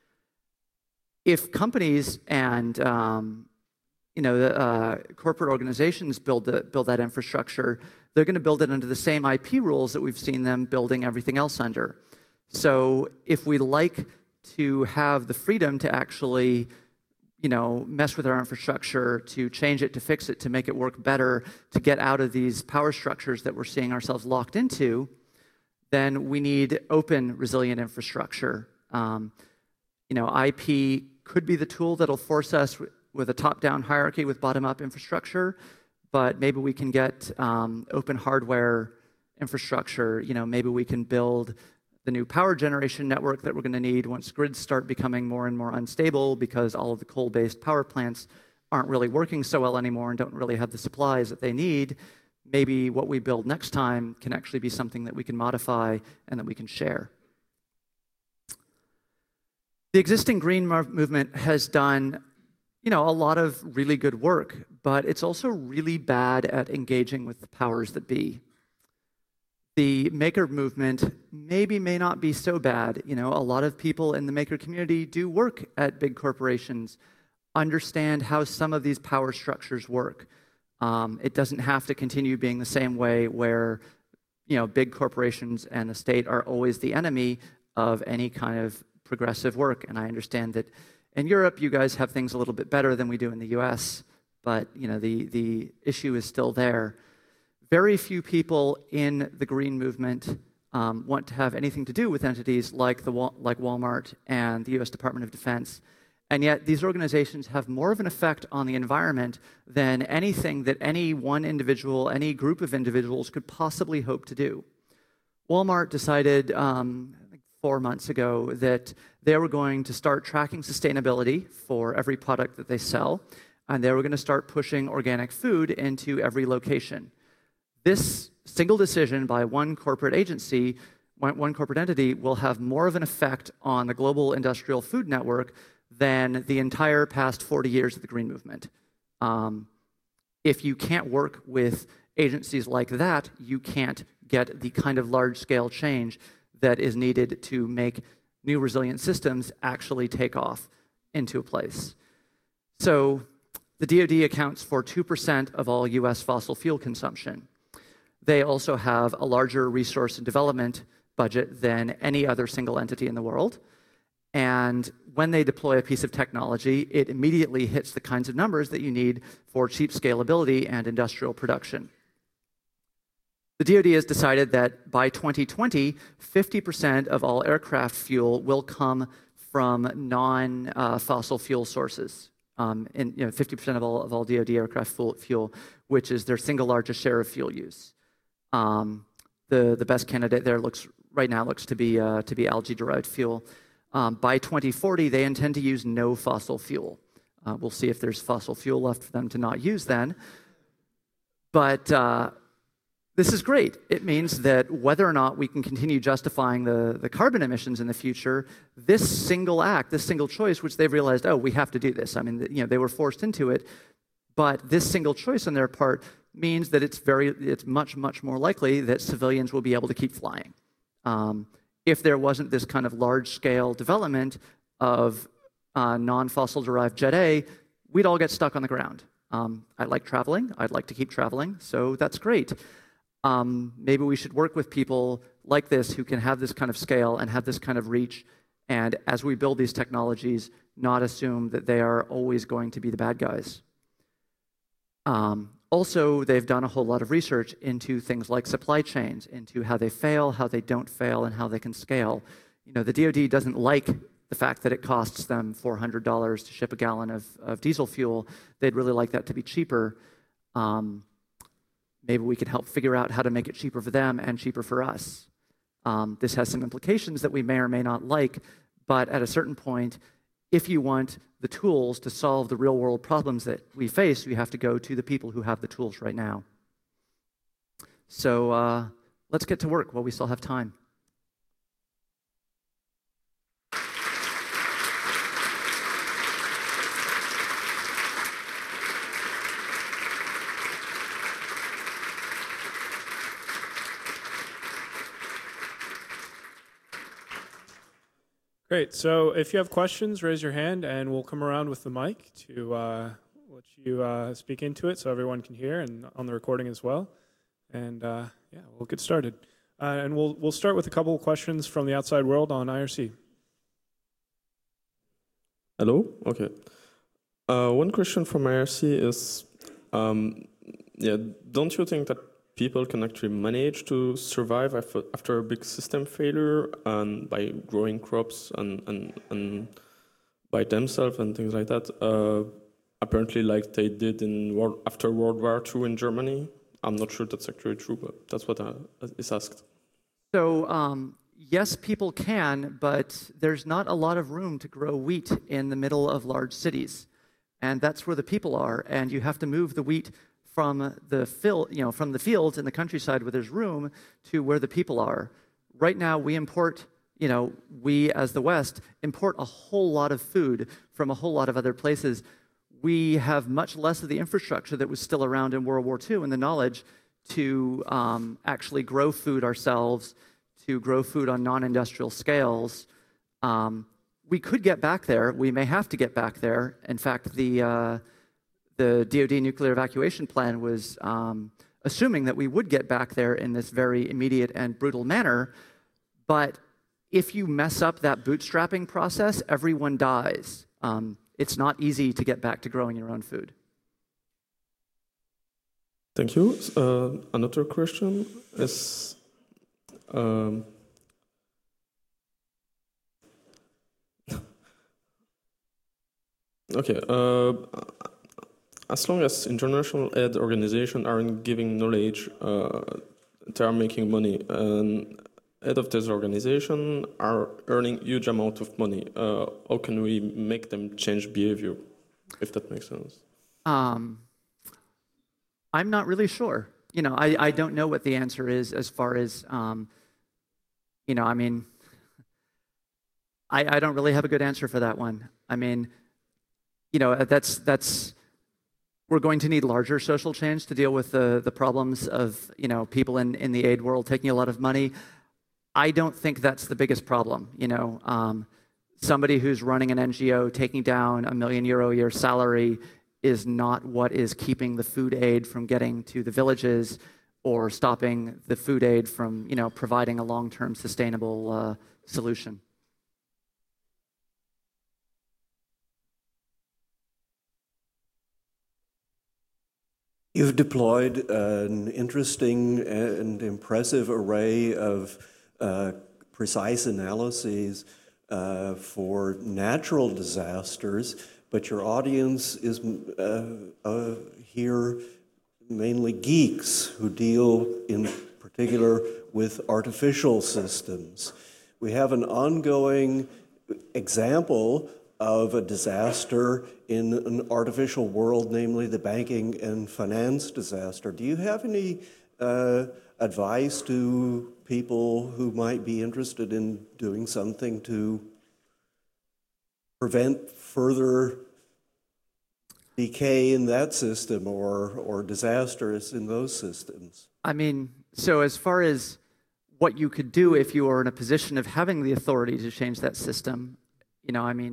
If companies and um, you know, the, uh, corporate organizations build, the, build that infrastructure, they're going to build it under the same I P rules that we've seen them building everything else under. So if we like to have the freedom to actually, you know, mess with our infrastructure, to change it, to fix it, to make it work better, to get out of these power structures that we're seeing ourselves locked into, then we need open, resilient infrastructure. Um, you know, I P could be the tool that'll force us with a top-down hierarchy with bottom-up infrastructure, but maybe we can get um, open hardware infrastructure. You know, maybe we can build the new power generation network that we're going to need once grids start becoming more and more unstable because all of the coal-based power plants aren't really working so well anymore and don't really have the supplies that they need. Maybe what we build next time can actually be something that we can modify and that we can share. The existing green movement has done, you know, a lot of really good work, but it's also really bad at engaging with the powers that be. The maker movement maybe may not be so bad. You know, a lot of people in the maker community do work at big corporations, understand how some of these power structures work. Um, it doesn't have to continue being the same way where, you know, big corporations and the state are always the enemy of any kind of progressive work. And I understand that in Europe, you guys have things a little bit better than we do in the U S, but, you know, the, the issue is still there. Very few people in the green movement um, want to have anything to do with entities like, the, like Walmart and the U S Department of Defense. And yet these organizations have more of an effect on the environment than anything that any one individual, any group of individuals could possibly hope to do. Walmart decided um, I think four months ago that they were going to start tracking sustainability for every product that they sell, and they were going to start pushing organic food into every location. This single decision by one corporate agency, one, one corporate entity, will have more of an effect on the global industrial food network than the entire past forty years of the green movement. Um, if you can't work with agencies like that, you can't get the kind of large-scale change that is needed to make new resilient systems actually take off into a place. So the D O D accounts for two percent of all U S fossil fuel consumption. They also have a larger resource and development budget than any other single entity in the world. And when they deploy a piece of technology, it immediately hits the kinds of numbers that you need for cheap scalability and industrial production. The D O D has decided that by twenty twenty, fifty percent of all aircraft fuel will come from non-fossil uh, fuel sources. Um, and you know, fifty percent of all, of all D O D aircraft fuel, which is their single largest share of fuel use. Um, the, the best candidate there looks right now looks to be, uh, to be algae-derived fuel. Um, by twenty forty, they intend to use no fossil fuel. Uh, we'll see if there's fossil fuel left for them to not use then. But uh, this is great. It means that whether or not we can continue justifying the, the carbon emissions in the future, this single act, this single choice, which they've realized, oh, we have to do this. I mean, you know, they were forced into it. But this single choice on their part means that it's very, it's much, much more likely that civilians will be able to keep flying. Um, if there wasn't this kind of large-scale development of uh, non-fossil derived Jet A, we'd all get stuck on the ground. Um, I like traveling. I'd like to keep traveling, so that's great. Um, maybe we should work with people like this who can have this kind of scale and have this kind of reach, and as we build these technologies, not assume that they are always going to be the bad guys. Um, also, they've done a whole lot of research into things like supply chains, into how they fail, how they don't fail, and how they can scale. You know, the D O D doesn't like the fact that it costs them four hundred dollars to ship a gallon of, of diesel fuel. They'd really like that to be cheaper. Um, maybe we can help figure out how to make it cheaper for them and cheaper for us. Um, this has some implications that we may or may not like, but at a certain point, if you want the tools to solve the real-world problems that we face, you have to go to the people who have the tools right now. So uh, let's get to work while we still have time. Great. So if you have questions, raise your hand, and we'll come around with the mic to uh, let you uh, speak into it so everyone can hear, and on the recording as well. And uh, yeah, we'll get started. Uh, and we'll we'll start with a couple of questions from the outside world on I R C. Hello? Okay. Uh, one question from I R C is, um, yeah, don't you think that people can actually manage to survive after, after a big system failure and by growing crops and, and, and by themselves and things like that? Uh, apparently like they did in world, after World War Two in Germany. I'm not sure that's actually true, but that's what uh, is asked. So um, yes, people can, but there's not a lot of room to grow wheat in the middle of large cities. And that's where the people are, and you have to move the wheat from the fil- you know, from the fields in the countryside where there's room to where the people are. Right now, we import, you know, we as the West import a whole lot of food from a whole lot of other places. We have much less of the infrastructure that was still around in World War Two and the knowledge to um, actually grow food ourselves, to grow food on non-industrial scales. Um, we could get back there. We may have to get back there. In fact, the uh, The D O D nuclear evacuation plan was um, assuming that we would get back there in this very immediate and brutal manner. But if you mess up that bootstrapping process, everyone dies. Um, it's not easy to get back to growing your own food. Thank you. Uh, another question is, um, okay. Uh, As long as international aid organizations aren't giving knowledge, uh, they are making money. And head of this organization are earning huge amount of money. Uh, how can we make them change behavior, if that makes sense? Um, I'm not really sure. You know, I, I don't know what the answer is as far as, um, you know, I mean, I, I don't really have a good answer for that one. I mean, you know, that's that's... We're going to need larger social change to deal with the, the problems of, you know, people in, in the aid world taking a lot of money. I don't think that's the biggest problem. You know, um, somebody who's running an N G O taking down a million euro a year salary is not what is keeping the food aid from getting to the villages or stopping the food aid from, you know, providing a long-term sustainable uh, solution. You've deployed an interesting and impressive array of uh, precise analyses uh, for natural disasters, but your audience is uh, uh, here mainly geeks who deal in particular with artificial systems. We have an ongoing example of a disaster in an artificial world, namely the banking and finance disaster. Do you have any uh, advice to people who might be interested in doing something to prevent further decay in that system or, or disasters in those systems? I mean, so as far as what you could do if you are in a position of having the authority to change that system, you know, I mean,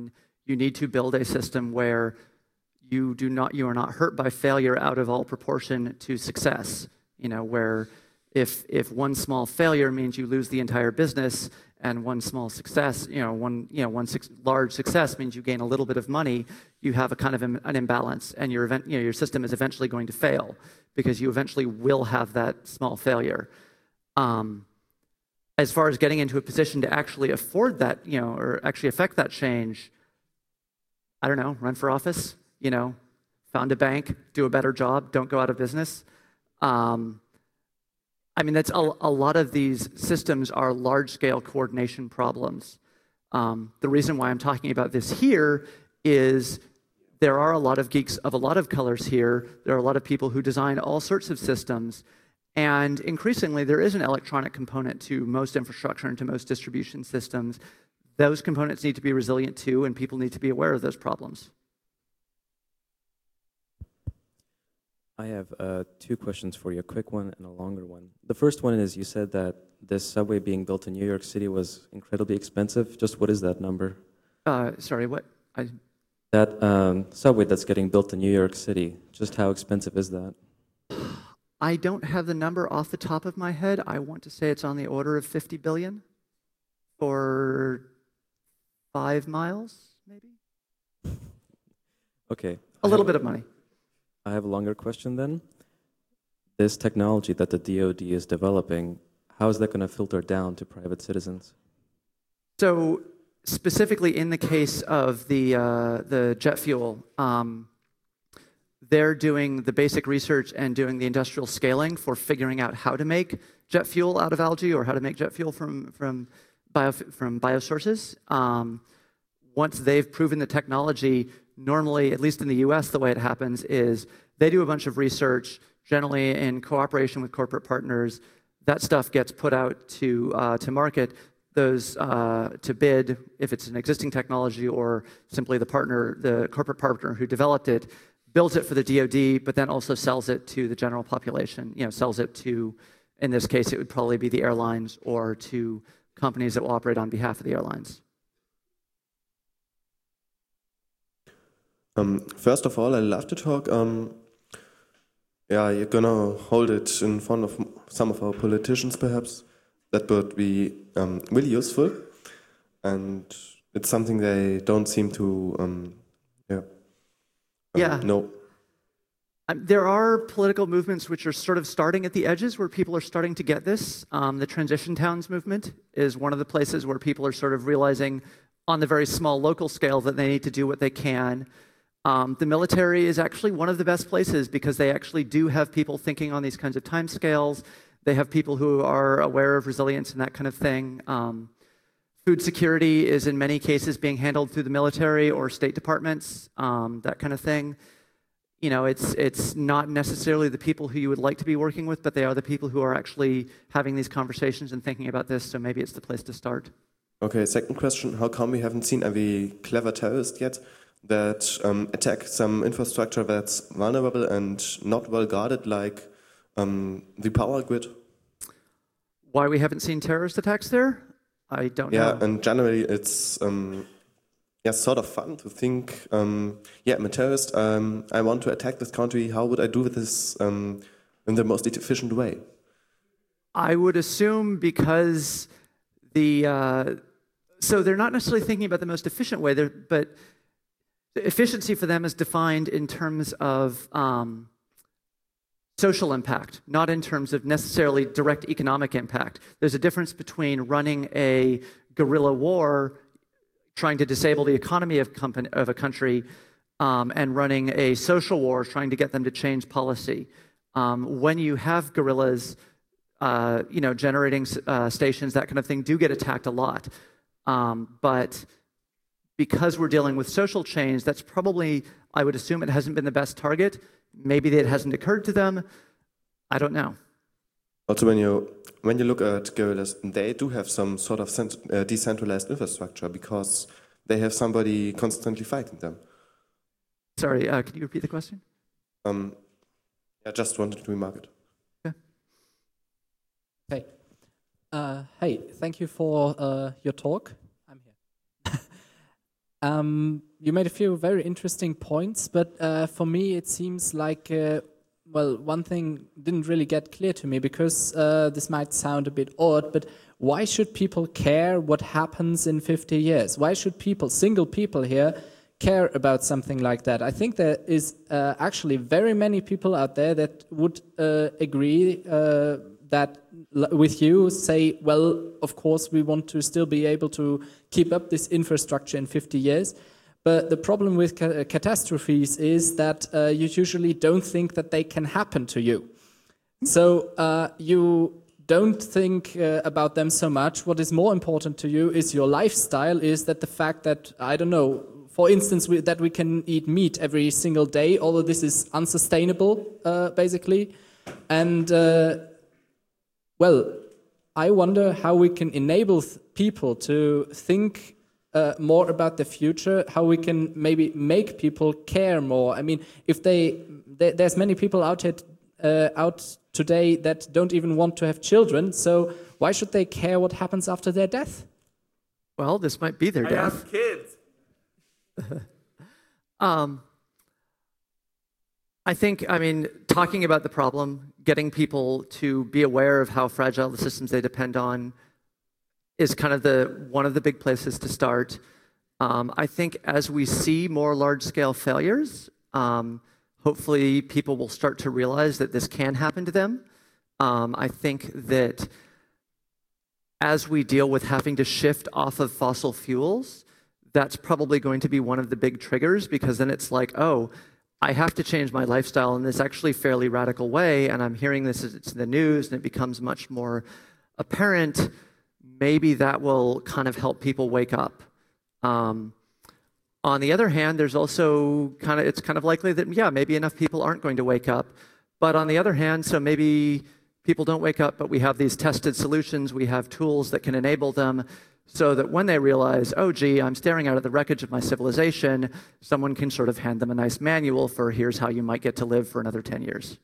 You need to build a system where you do not, you are not hurt by failure out of all proportion to success. You know, where if if one small failure means you lose the entire business, and one small success, you know, one you know one six, large success means you gain a little bit of money, you have a kind of an, an imbalance, and your event, you know, your system is eventually going to fail because you eventually will have that small failure. Um, as far as getting into a position to actually afford that, you know, or actually affect that change, I don't know, run for office, you know, found a bank, do a better job, don't go out of business. Um, I mean, that's a, a lot of these systems are large-scale coordination problems. Um, the reason why I'm talking about this here is there are a lot of geeks of a lot of colors here. There are a lot of people who design all sorts of systems. And increasingly, there is an electronic component to most infrastructure and to most distribution systems. Those components need to be resilient too, and people need to be aware of those problems. I have uh, two questions for you, a quick one and a longer one. The first one is, you said that this subway being built in New York City was incredibly expensive. Just what is that number? Uh, sorry, what? I... That um, subway that's getting built in New York City, just how expensive is that? I don't have the number off the top of my head. I want to say it's on the order of fifty billion for five miles, maybe? Okay. A little bit of money. I have a longer question then. This technology that the D O D is developing, how is that going to filter down to private citizens? So specifically in the case of the, uh, the jet fuel, um, they're doing the basic research and doing the industrial scaling for figuring out how to make jet fuel out of algae or how to make jet fuel from, from, bio, from biosources. Um, once they've proven the technology, normally, at least in the U S, the way it happens is they do a bunch of research, generally in cooperation with corporate partners. That stuff gets put out to, uh, to market, those uh, to bid, if it's an existing technology or simply the partner, the corporate partner who developed it, builds it for the D O D, but then also sells it to the general population, you know, sells it to, in this case, it would probably be the airlines or to companies that will operate on behalf of the airlines. Um, first of all, I love to talk. Um, yeah, you're gonna hold it in front of some of our politicians, perhaps. That would be um, really useful, and it's something they don't seem to, um, yeah, um, yeah. know. Um, there are political movements which are sort of starting at the edges where people are starting to get this. Um, the Transition Towns movement is one of the places where people are sort of realizing on the very small local scale that they need to do what they can. Um, the military is actually one of the best places because they actually do have people thinking on these kinds of timescales. They have people who are aware of resilience and that kind of thing. Um, food security is in many cases being handled through the military or state departments, um, that kind of thing. You know, it's, it's not necessarily the people who you would like to be working with, but they are the people who are actually having these conversations and thinking about this, so maybe it's the place to start. Okay, second question. How come we haven't seen any clever terrorist yet that um, attack some infrastructure that's vulnerable and not well guarded, like um, the power grid? Why we haven't seen terrorist attacks there? I don't yeah, know. Yeah, and generally it's um, yeah, sort of fun to think, um, yeah, I'm a terrorist, um, I want to attack this country, how would I do this um, in the most efficient way? I would assume because the, uh, so they're not necessarily thinking about the most efficient way, but the efficiency for them is defined in terms of um, social impact, not in terms of necessarily direct economic impact. There's a difference between running a guerrilla war, trying to disable the economy of, company, of a country, um, and running a social war, trying to get them to change policy. Um, when you have guerrillas, uh, you know, generating uh, stations, that kind of thing, do get attacked a lot. Um, but because we're dealing with social change, that's probably, I would assume it hasn't been the best target. Maybe it hasn't occurred to them. I don't know. Also, when you when you look at guerrillas, they do have some sort of cent uh, decentralized infrastructure because they have somebody constantly fighting them. Sorry, uh, can you repeat the question? Um, I just wanted to remark it. Okay. Hey, uh, hey, thank you for uh, your talk. I'm here. um, you made a few very interesting points, but uh, for me it seems like, uh, well, one thing didn't really get clear to me, because uh, this might sound a bit odd, but why should people care what happens in fifty years? Why should people, single people here, care about something like that? I think there is uh, actually very many people out there that would uh, agree uh, that with you, say, well, of course we want to still be able to keep up this infrastructure in fifty years. But the problem with ca catastrophes is that uh, you usually don't think that they can happen to you. So uh, you don't think uh, about them so much. What is more important to you is your lifestyle, is that the fact that, I don't know, for instance, we, that we can eat meat every single day, although this is unsustainable, uh, basically. And, uh, well, I wonder how we can enable people to think uh, more about the future, how we can maybe make people care more. I mean, if they, there, there's many people out here, uh, out today that don't even want to have children, so why should they care what happens after their death? Well, this might be their I death. have kids. um, I think, I mean, talking about the problem, getting people to be aware of how fragile the systems they depend on is kind of the one of the big places to start. Um, I think as we see more large-scale failures, um, hopefully people will start to realize that this can happen to them. Um, I think that as we deal with having to shift off of fossil fuels, that's probably going to be one of the big triggers, because then it's like, oh, I have to change my lifestyle in this actually fairly radical way, and I'm hearing this as it's in the news, and it becomes much more apparent. Maybe that will kind of help people wake up. Um, on the other hand, there's also kind of, it's kind of likely that, yeah, maybe enough people aren't going to wake up. But on the other hand, so maybe people don't wake up, but we have these tested solutions, we have tools that can enable them, so that when they realize, oh, gee, I'm staring out at the wreckage of my civilization, someone can sort of hand them a nice manual for here's how you might get to live for another ten years.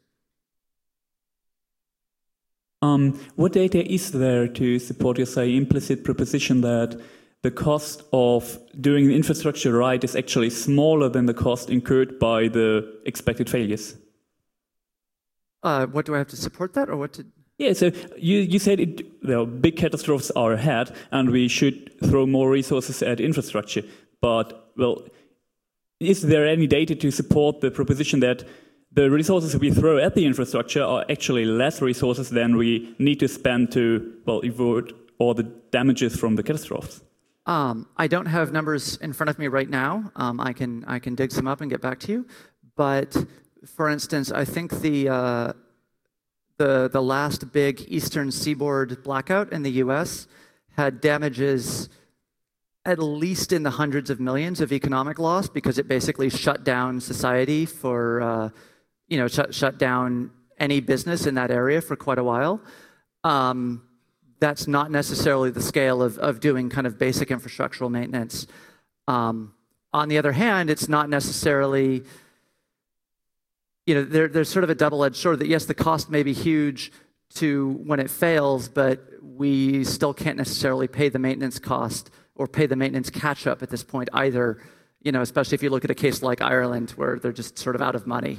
Um, what data is there to support your, say, implicit proposition that the cost of doing the infrastructure right is actually smaller than the cost incurred by the expected failures? Uh, what do I have to support that, or what to... Yeah, so you, you said it, well, big catastrophes are ahead and we should throw more resources at infrastructure. But, well, is there any data to support the proposition that the resources we throw at the infrastructure are actually less resources than we need to spend to, well, avert all the damages from the catastrophes? Um, I don't have numbers in front of me right now. Um, I can I can dig some up and get back to you. But, for instance, I think the... Uh, The, the last big eastern seaboard blackout in the U S had damages at least in the hundreds of millions of economic loss, because it basically shut down society for, uh, you know, shut, shut down any business in that area for quite a while. Um, that's not necessarily the scale of, of doing kind of basic infrastructural maintenance. Um, on the other hand, it's not necessarily... You know, there, there's sort of a double-edged sword that, yes, the cost may be huge to when it fails, but we still can't necessarily pay the maintenance cost or pay the maintenance catch-up at this point either, you know, especially if you look at a case like Ireland where they're just sort of out of money.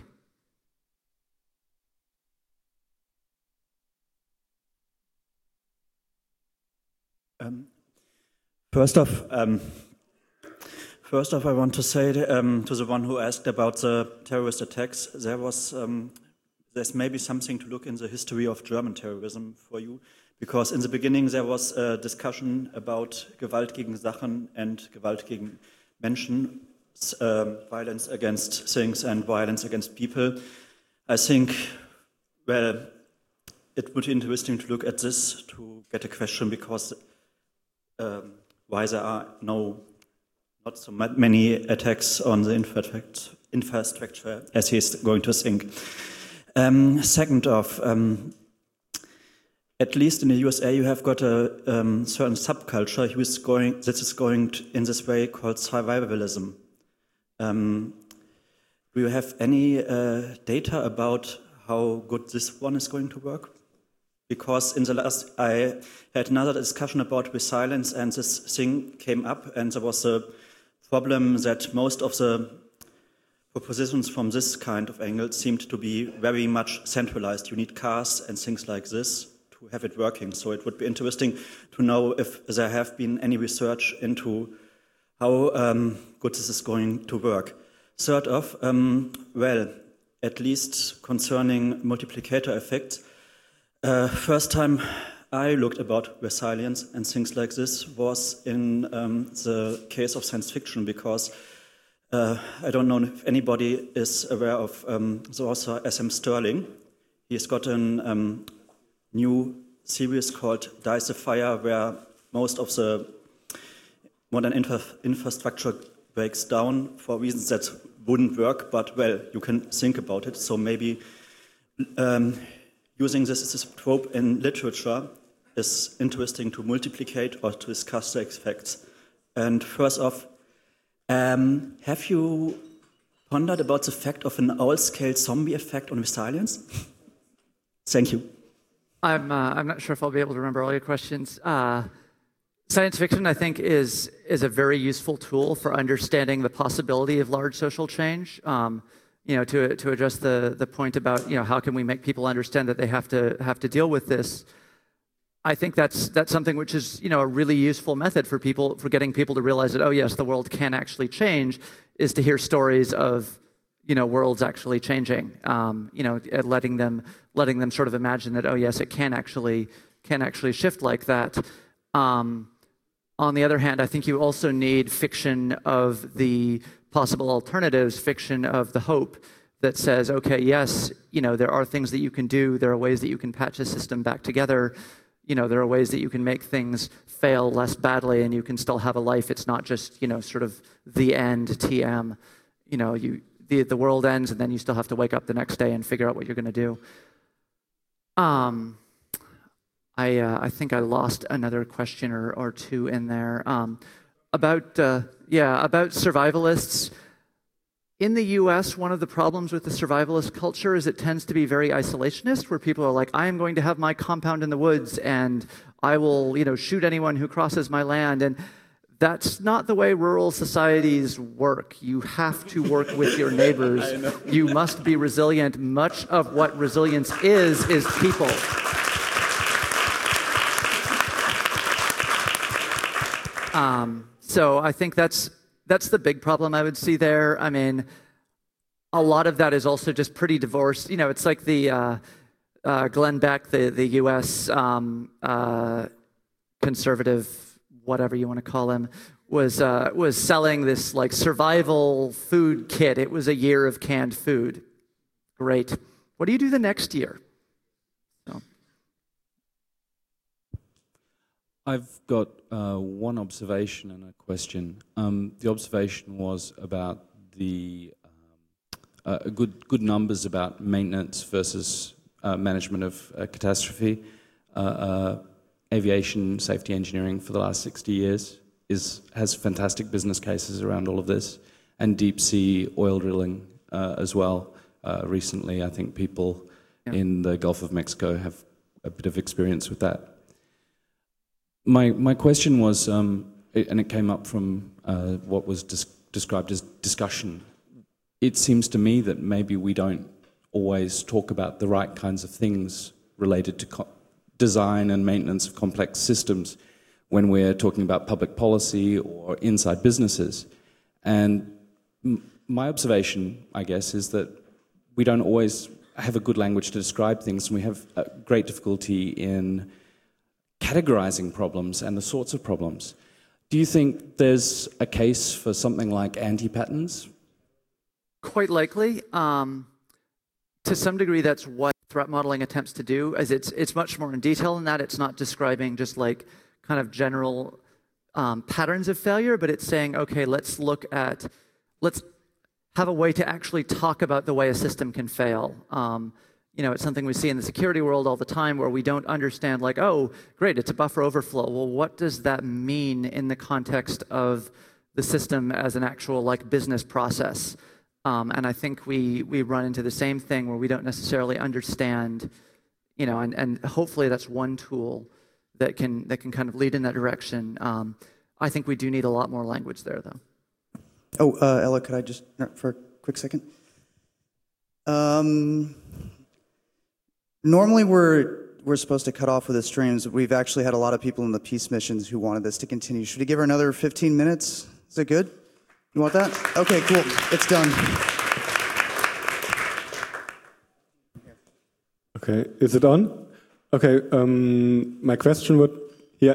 Um, first off, um, First off, I want to say um, to the one who asked about the terrorist attacks, there was, um, there's maybe something to look in the history of German terrorism for you, because in the beginning there was a discussion about Gewalt gegen Sachen and Gewalt gegen Menschen, um, violence against things and violence against people. I think, well, it would be interesting to look at this to get a question, because um, why there are no not so many attacks on the infrastructure as he's going to think. Um, second off, um, at least in the U S A, you have got a um, certain subculture who is going, that is going to, in this way called survivalism. Um, do you have any uh, data about how good this one is going to work? Because in the last, I had another discussion about resilience, and this thing came up, and there was a problem that most of the propositions from this kind of angle seemed to be very much centralized. You need cars and things like this to have it working. So it would be interesting to know if there have been any research into how um, good this is going to work. Third off, um, well, at least concerning multiplicator effects, uh, first time I looked about resilience and things like this was in um, the case of science fiction, because uh, I don't know if anybody is aware of um, the author S M Stirling. He's got a um, new series called Dice the Fire, where most of the modern infra infrastructure breaks down for reasons that wouldn't work, but well, you can think about it. So maybe um, using this as a trope in literature is interesting to multiplicate or to discuss the effects. And first off, um, have you pondered about the fact of an owl-scale zombie effect on resilience? Thank you. I'm, uh, I'm not sure if I'll be able to remember all your questions. Uh, science fiction, I think, is, is a very useful tool for understanding the possibility of large social change. Um, you know, to, to address the, the point about, you know, how can we make people understand that they have to, have to deal with this. I think that's, that's something which is, you know, a really useful method for people, for getting people to realize that, oh yes, the world can actually change, is to hear stories of, you know, worlds actually changing, um, you know, letting them, letting them sort of imagine that, oh yes, it can actually, can actually shift like that. Um, on the other hand, I think you also need fiction of the possible alternatives, fiction of the hope that says, okay, yes, you know, there are things that you can do, there are ways that you can patch a system back together, you know, there are ways that you can make things fail less badly and you can still have a life. It's not just, you know, sort of the end, T M. You know, you, the, the world ends and then you still have to wake up the next day and figure out what you're going to do. Um, I, uh, I think I lost another question or, or two in there. Um, about, uh, yeah, about survivalists. In the U S, one of the problems with the survivalist culture is it tends to be very isolationist, where people are like, I am going to have my compound in the woods and I will, you know, shoot anyone who crosses my land. And that's not the way rural societies work. You have to work with your neighbors. You must be resilient. Much of what resilience is, is people. Um, so I think that's That's the big problem I would see there. I mean, a lot of that is also just pretty divorced. You know, it's like the uh, uh, Glenn Beck, the, the U S um, uh, conservative, whatever you want to call him, was, uh, was selling this like survival food kit. It was a year of canned food. Great. What do you do the next year? So. I've got uh, one observation and a question. Um, the observation was about the um, uh, good good numbers about maintenance versus uh, management of uh, catastrophe. Uh, uh, aviation safety engineering for the last sixty years is has fantastic business cases around all of this, and deep sea oil drilling uh, as well. Uh, recently, I think people yeah. in the Gulf of Mexico have a bit of experience with that. My my question was, um, it, and it came up from uh, what was dis described as discussion. It seems to me that maybe we don't always talk about the right kinds of things related to co design and maintenance of complex systems when we're talking about public policy or inside businesses. And m my observation, I guess, is that we don't always have a good language to describe things, and we have uh, great difficulty in categorizing problems and the sorts of problems. Do you think there's a case for something like anti-patterns? Quite likely. Um, to some degree, that's what threat modeling attempts to do, as it's, it's much more in detail than that. It's not describing just like kind of general um, patterns of failure, but it's saying, okay, let's look at, let's have a way to actually talk about the way a system can fail. Um, You know, it's something we see in the security world all the time, where we don't understand, like, oh, great, it's a buffer overflow. Well, what does that mean in the context of the system as an actual, like, business process? Um, and I think we, we run into the same thing where we don't necessarily understand, you know, and, and hopefully that's one tool that can, that can kind of lead in that direction. Um, I think we do need a lot more language there, though. Oh, uh, Ella, could I just, for a quick second? Um, normally we're we're supposed to cut off with the streams. We've actually had a lot of people in the peace missions who wanted this to continue. Should we give her another fifteen minutes? Is it good? You want that? Okay, cool. It's done. Okay, is it on? Okay, um, my question would, yeah.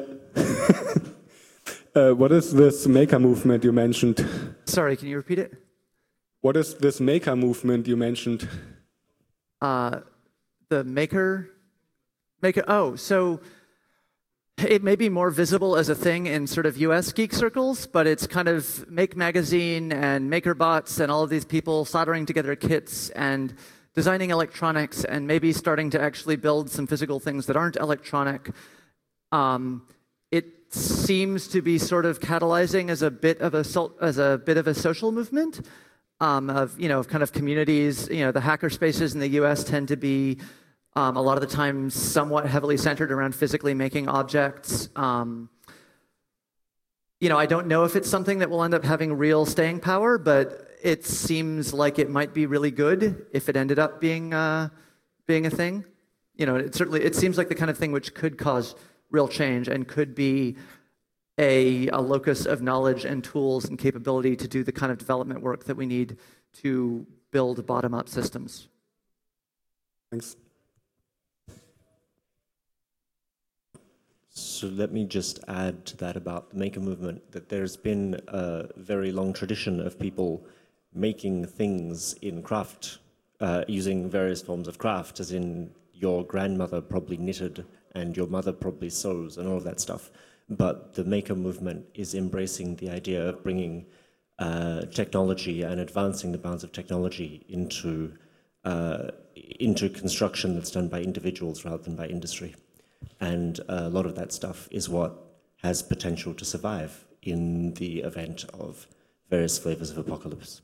uh, what is this maker movement you mentioned? Sorry, can you repeat it? What is this maker movement you mentioned? Uh, the maker, maker. Oh, so it may be more visible as a thing in sort of U S geek circles, but it's kind of Make Magazine and MakerBots and all of these people soldering together kits and designing electronics and maybe starting to actually build some physical things that aren't electronic. Um, it seems to be sort of catalyzing as a bit of a as a bit of a social movement. Um, of, you know, of kind of communities. You know, the hacker spaces in the U S tend to be um, a lot of the time somewhat heavily centered around physically making objects. Um, you know, I don't know if it's something that will end up having real staying power, but it seems like it might be really good if it ended up being uh, being a thing. You know, it certainly it seems like the kind of thing which could cause real change and could be A, a locus of knowledge and tools and capability to do the kind of development work that we need to build bottom-up systems. Thanks. So let me just add to that about the maker movement, that there's been a very long tradition of people making things in craft, uh, using various forms of craft, as in your grandmother probably knitted and your mother probably sews and all of that stuff. But the maker movement is embracing the idea of bringing uh, technology and advancing the bounds of technology into uh, into construction that's done by individuals rather than by industry. And a lot of that stuff is what has potential to survive in the event of various flavors of apocalypse.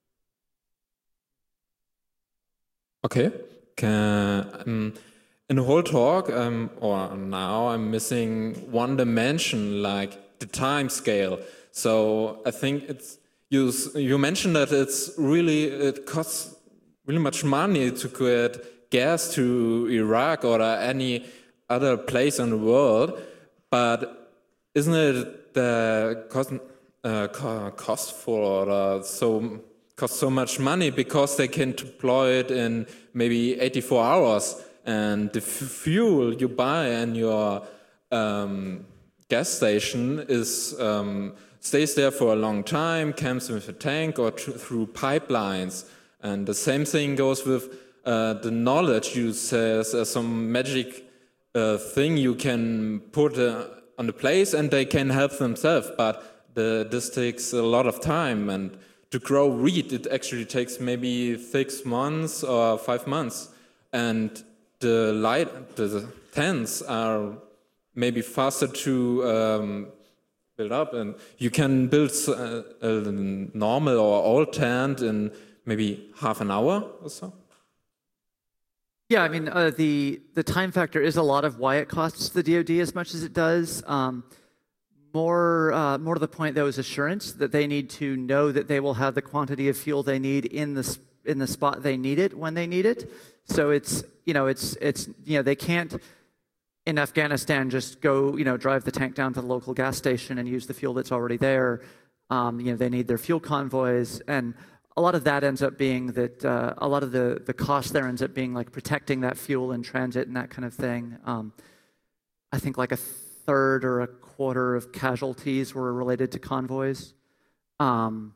Okay. Can, um, in the whole talk, um, or now, I'm missing one dimension, like the time scale. So I think it's you. You mentioned that it's really it costs really much money to get gas to Iraq or any other place in the world, but isn't it the cost uh, cost for uh, so cost so much money because they can deploy it in maybe eighty-four hours? And the f fuel you buy in your um, gas station is um, stays there for a long time, comes with a tank or through pipelines. And the same thing goes with uh, the knowledge you say as uh, some magic uh, thing you can put uh, on the place and they can help themselves. But the, this takes a lot of time. And to grow wheat, it actually takes maybe six months or five months. And the light, the tents are maybe faster to um, build up, and you can build a, a normal or old tent in maybe half an hour or so. Yeah, I mean, uh, the the time factor is a lot of why it costs the D O D as much as it does. Um, more, uh, more to the point, though, is assurance that they need to know that they will have the quantity of fuel they need in the in the spot they need it when they need it. So it's, you know, it's, it's, you know, they can't in Afghanistan just go, you know, drive the tank down to the local gas station and use the fuel that's already there. Um, you know, they need their fuel convoys. And a lot of that ends up being that, uh, a lot of the, the cost there ends up being like protecting that fuel in transit and that kind of thing. Um, I think like a third or a quarter of casualties were related to convoys. Um,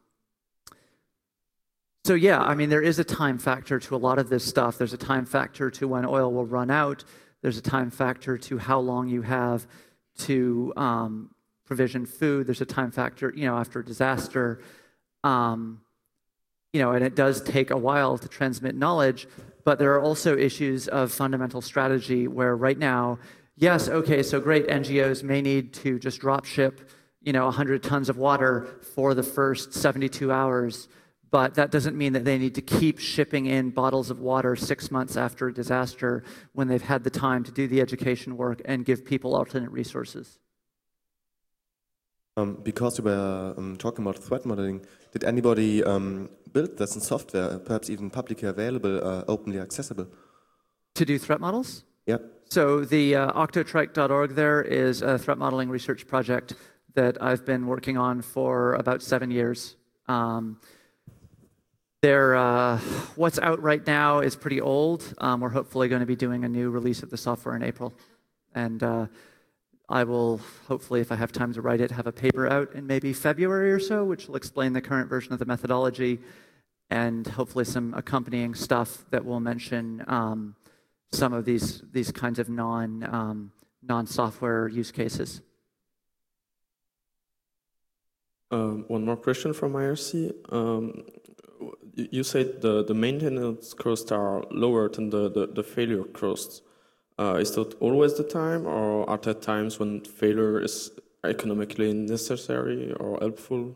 So yeah, I mean, there is a time factor to a lot of this stuff. There's a time factor to when oil will run out. There's a time factor to how long you have to um, provision food. There's a time factor, you know, after a disaster. Um, you know, and it does take a while to transmit knowledge, but there are also issues of fundamental strategy where right now, yes, okay, so great, N G Os may need to just drop ship, you know, one hundred tons of water for the first seventy-two hours. But that doesn't mean that they need to keep shipping in bottles of water six months after a disaster when they've had the time to do the education work and give people alternate resources. Um, because we were um, talking about threat modeling, did anybody um, build this in software, perhaps even publicly available, uh, openly accessible? To do threat models? Yep. So the uh, octotrike dot org there is a threat modeling research project that I've been working on for about seven years. Um, They're, uh, what's out right now is pretty old. Um, we're hopefully going to be doing a new release of the software in April. And uh, I will, hopefully, if I have time to write it, have a paper out in maybe February or so, which will explain the current version of the methodology and hopefully some accompanying stuff that will mention um, some of these, these kinds of non, um, non-software use cases. Um, one more question from I R C. Um, you said the, the maintenance costs are lower than the, the, the failure costs. Uh, is that always the time, or are there times when failure is economically necessary or helpful?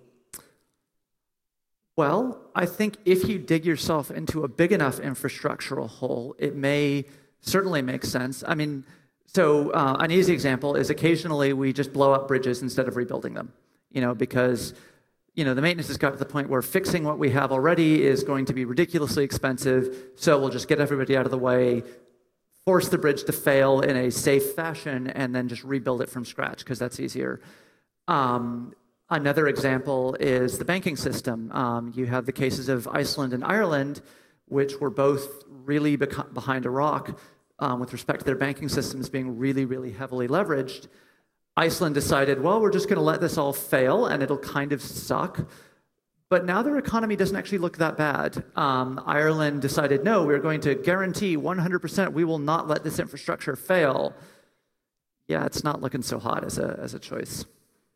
Well, I think if you dig yourself into a big enough infrastructural hole, it may certainly make sense. I mean, so uh, an easy example is occasionally we just blow up bridges instead of rebuilding them, you know, because you know, the maintenance has got to the point where fixing what we have already is going to be ridiculously expensive, so we'll just get everybody out of the way, force the bridge to fail in a safe fashion, and then just rebuild it from scratch, because that's easier. Um, another example is the banking system. Um, you have the cases of Iceland and Ireland, which were both really beca- behind a rock um, with respect to their banking systems being really, really heavily leveraged. Iceland decided, well, we're just going to let this all fail, and it'll kind of suck. But now their economy doesn't actually look that bad. Um, Ireland decided, no, we're going to guarantee one hundred percent we will not let this infrastructure fail. Yeah, it's not looking so hot as a, as a choice.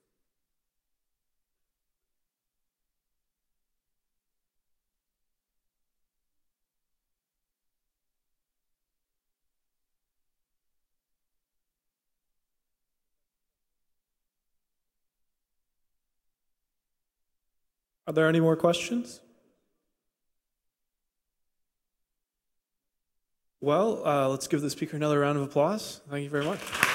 Are there any more questions? Well, uh, let's give the speaker another round of applause. Thank you very much.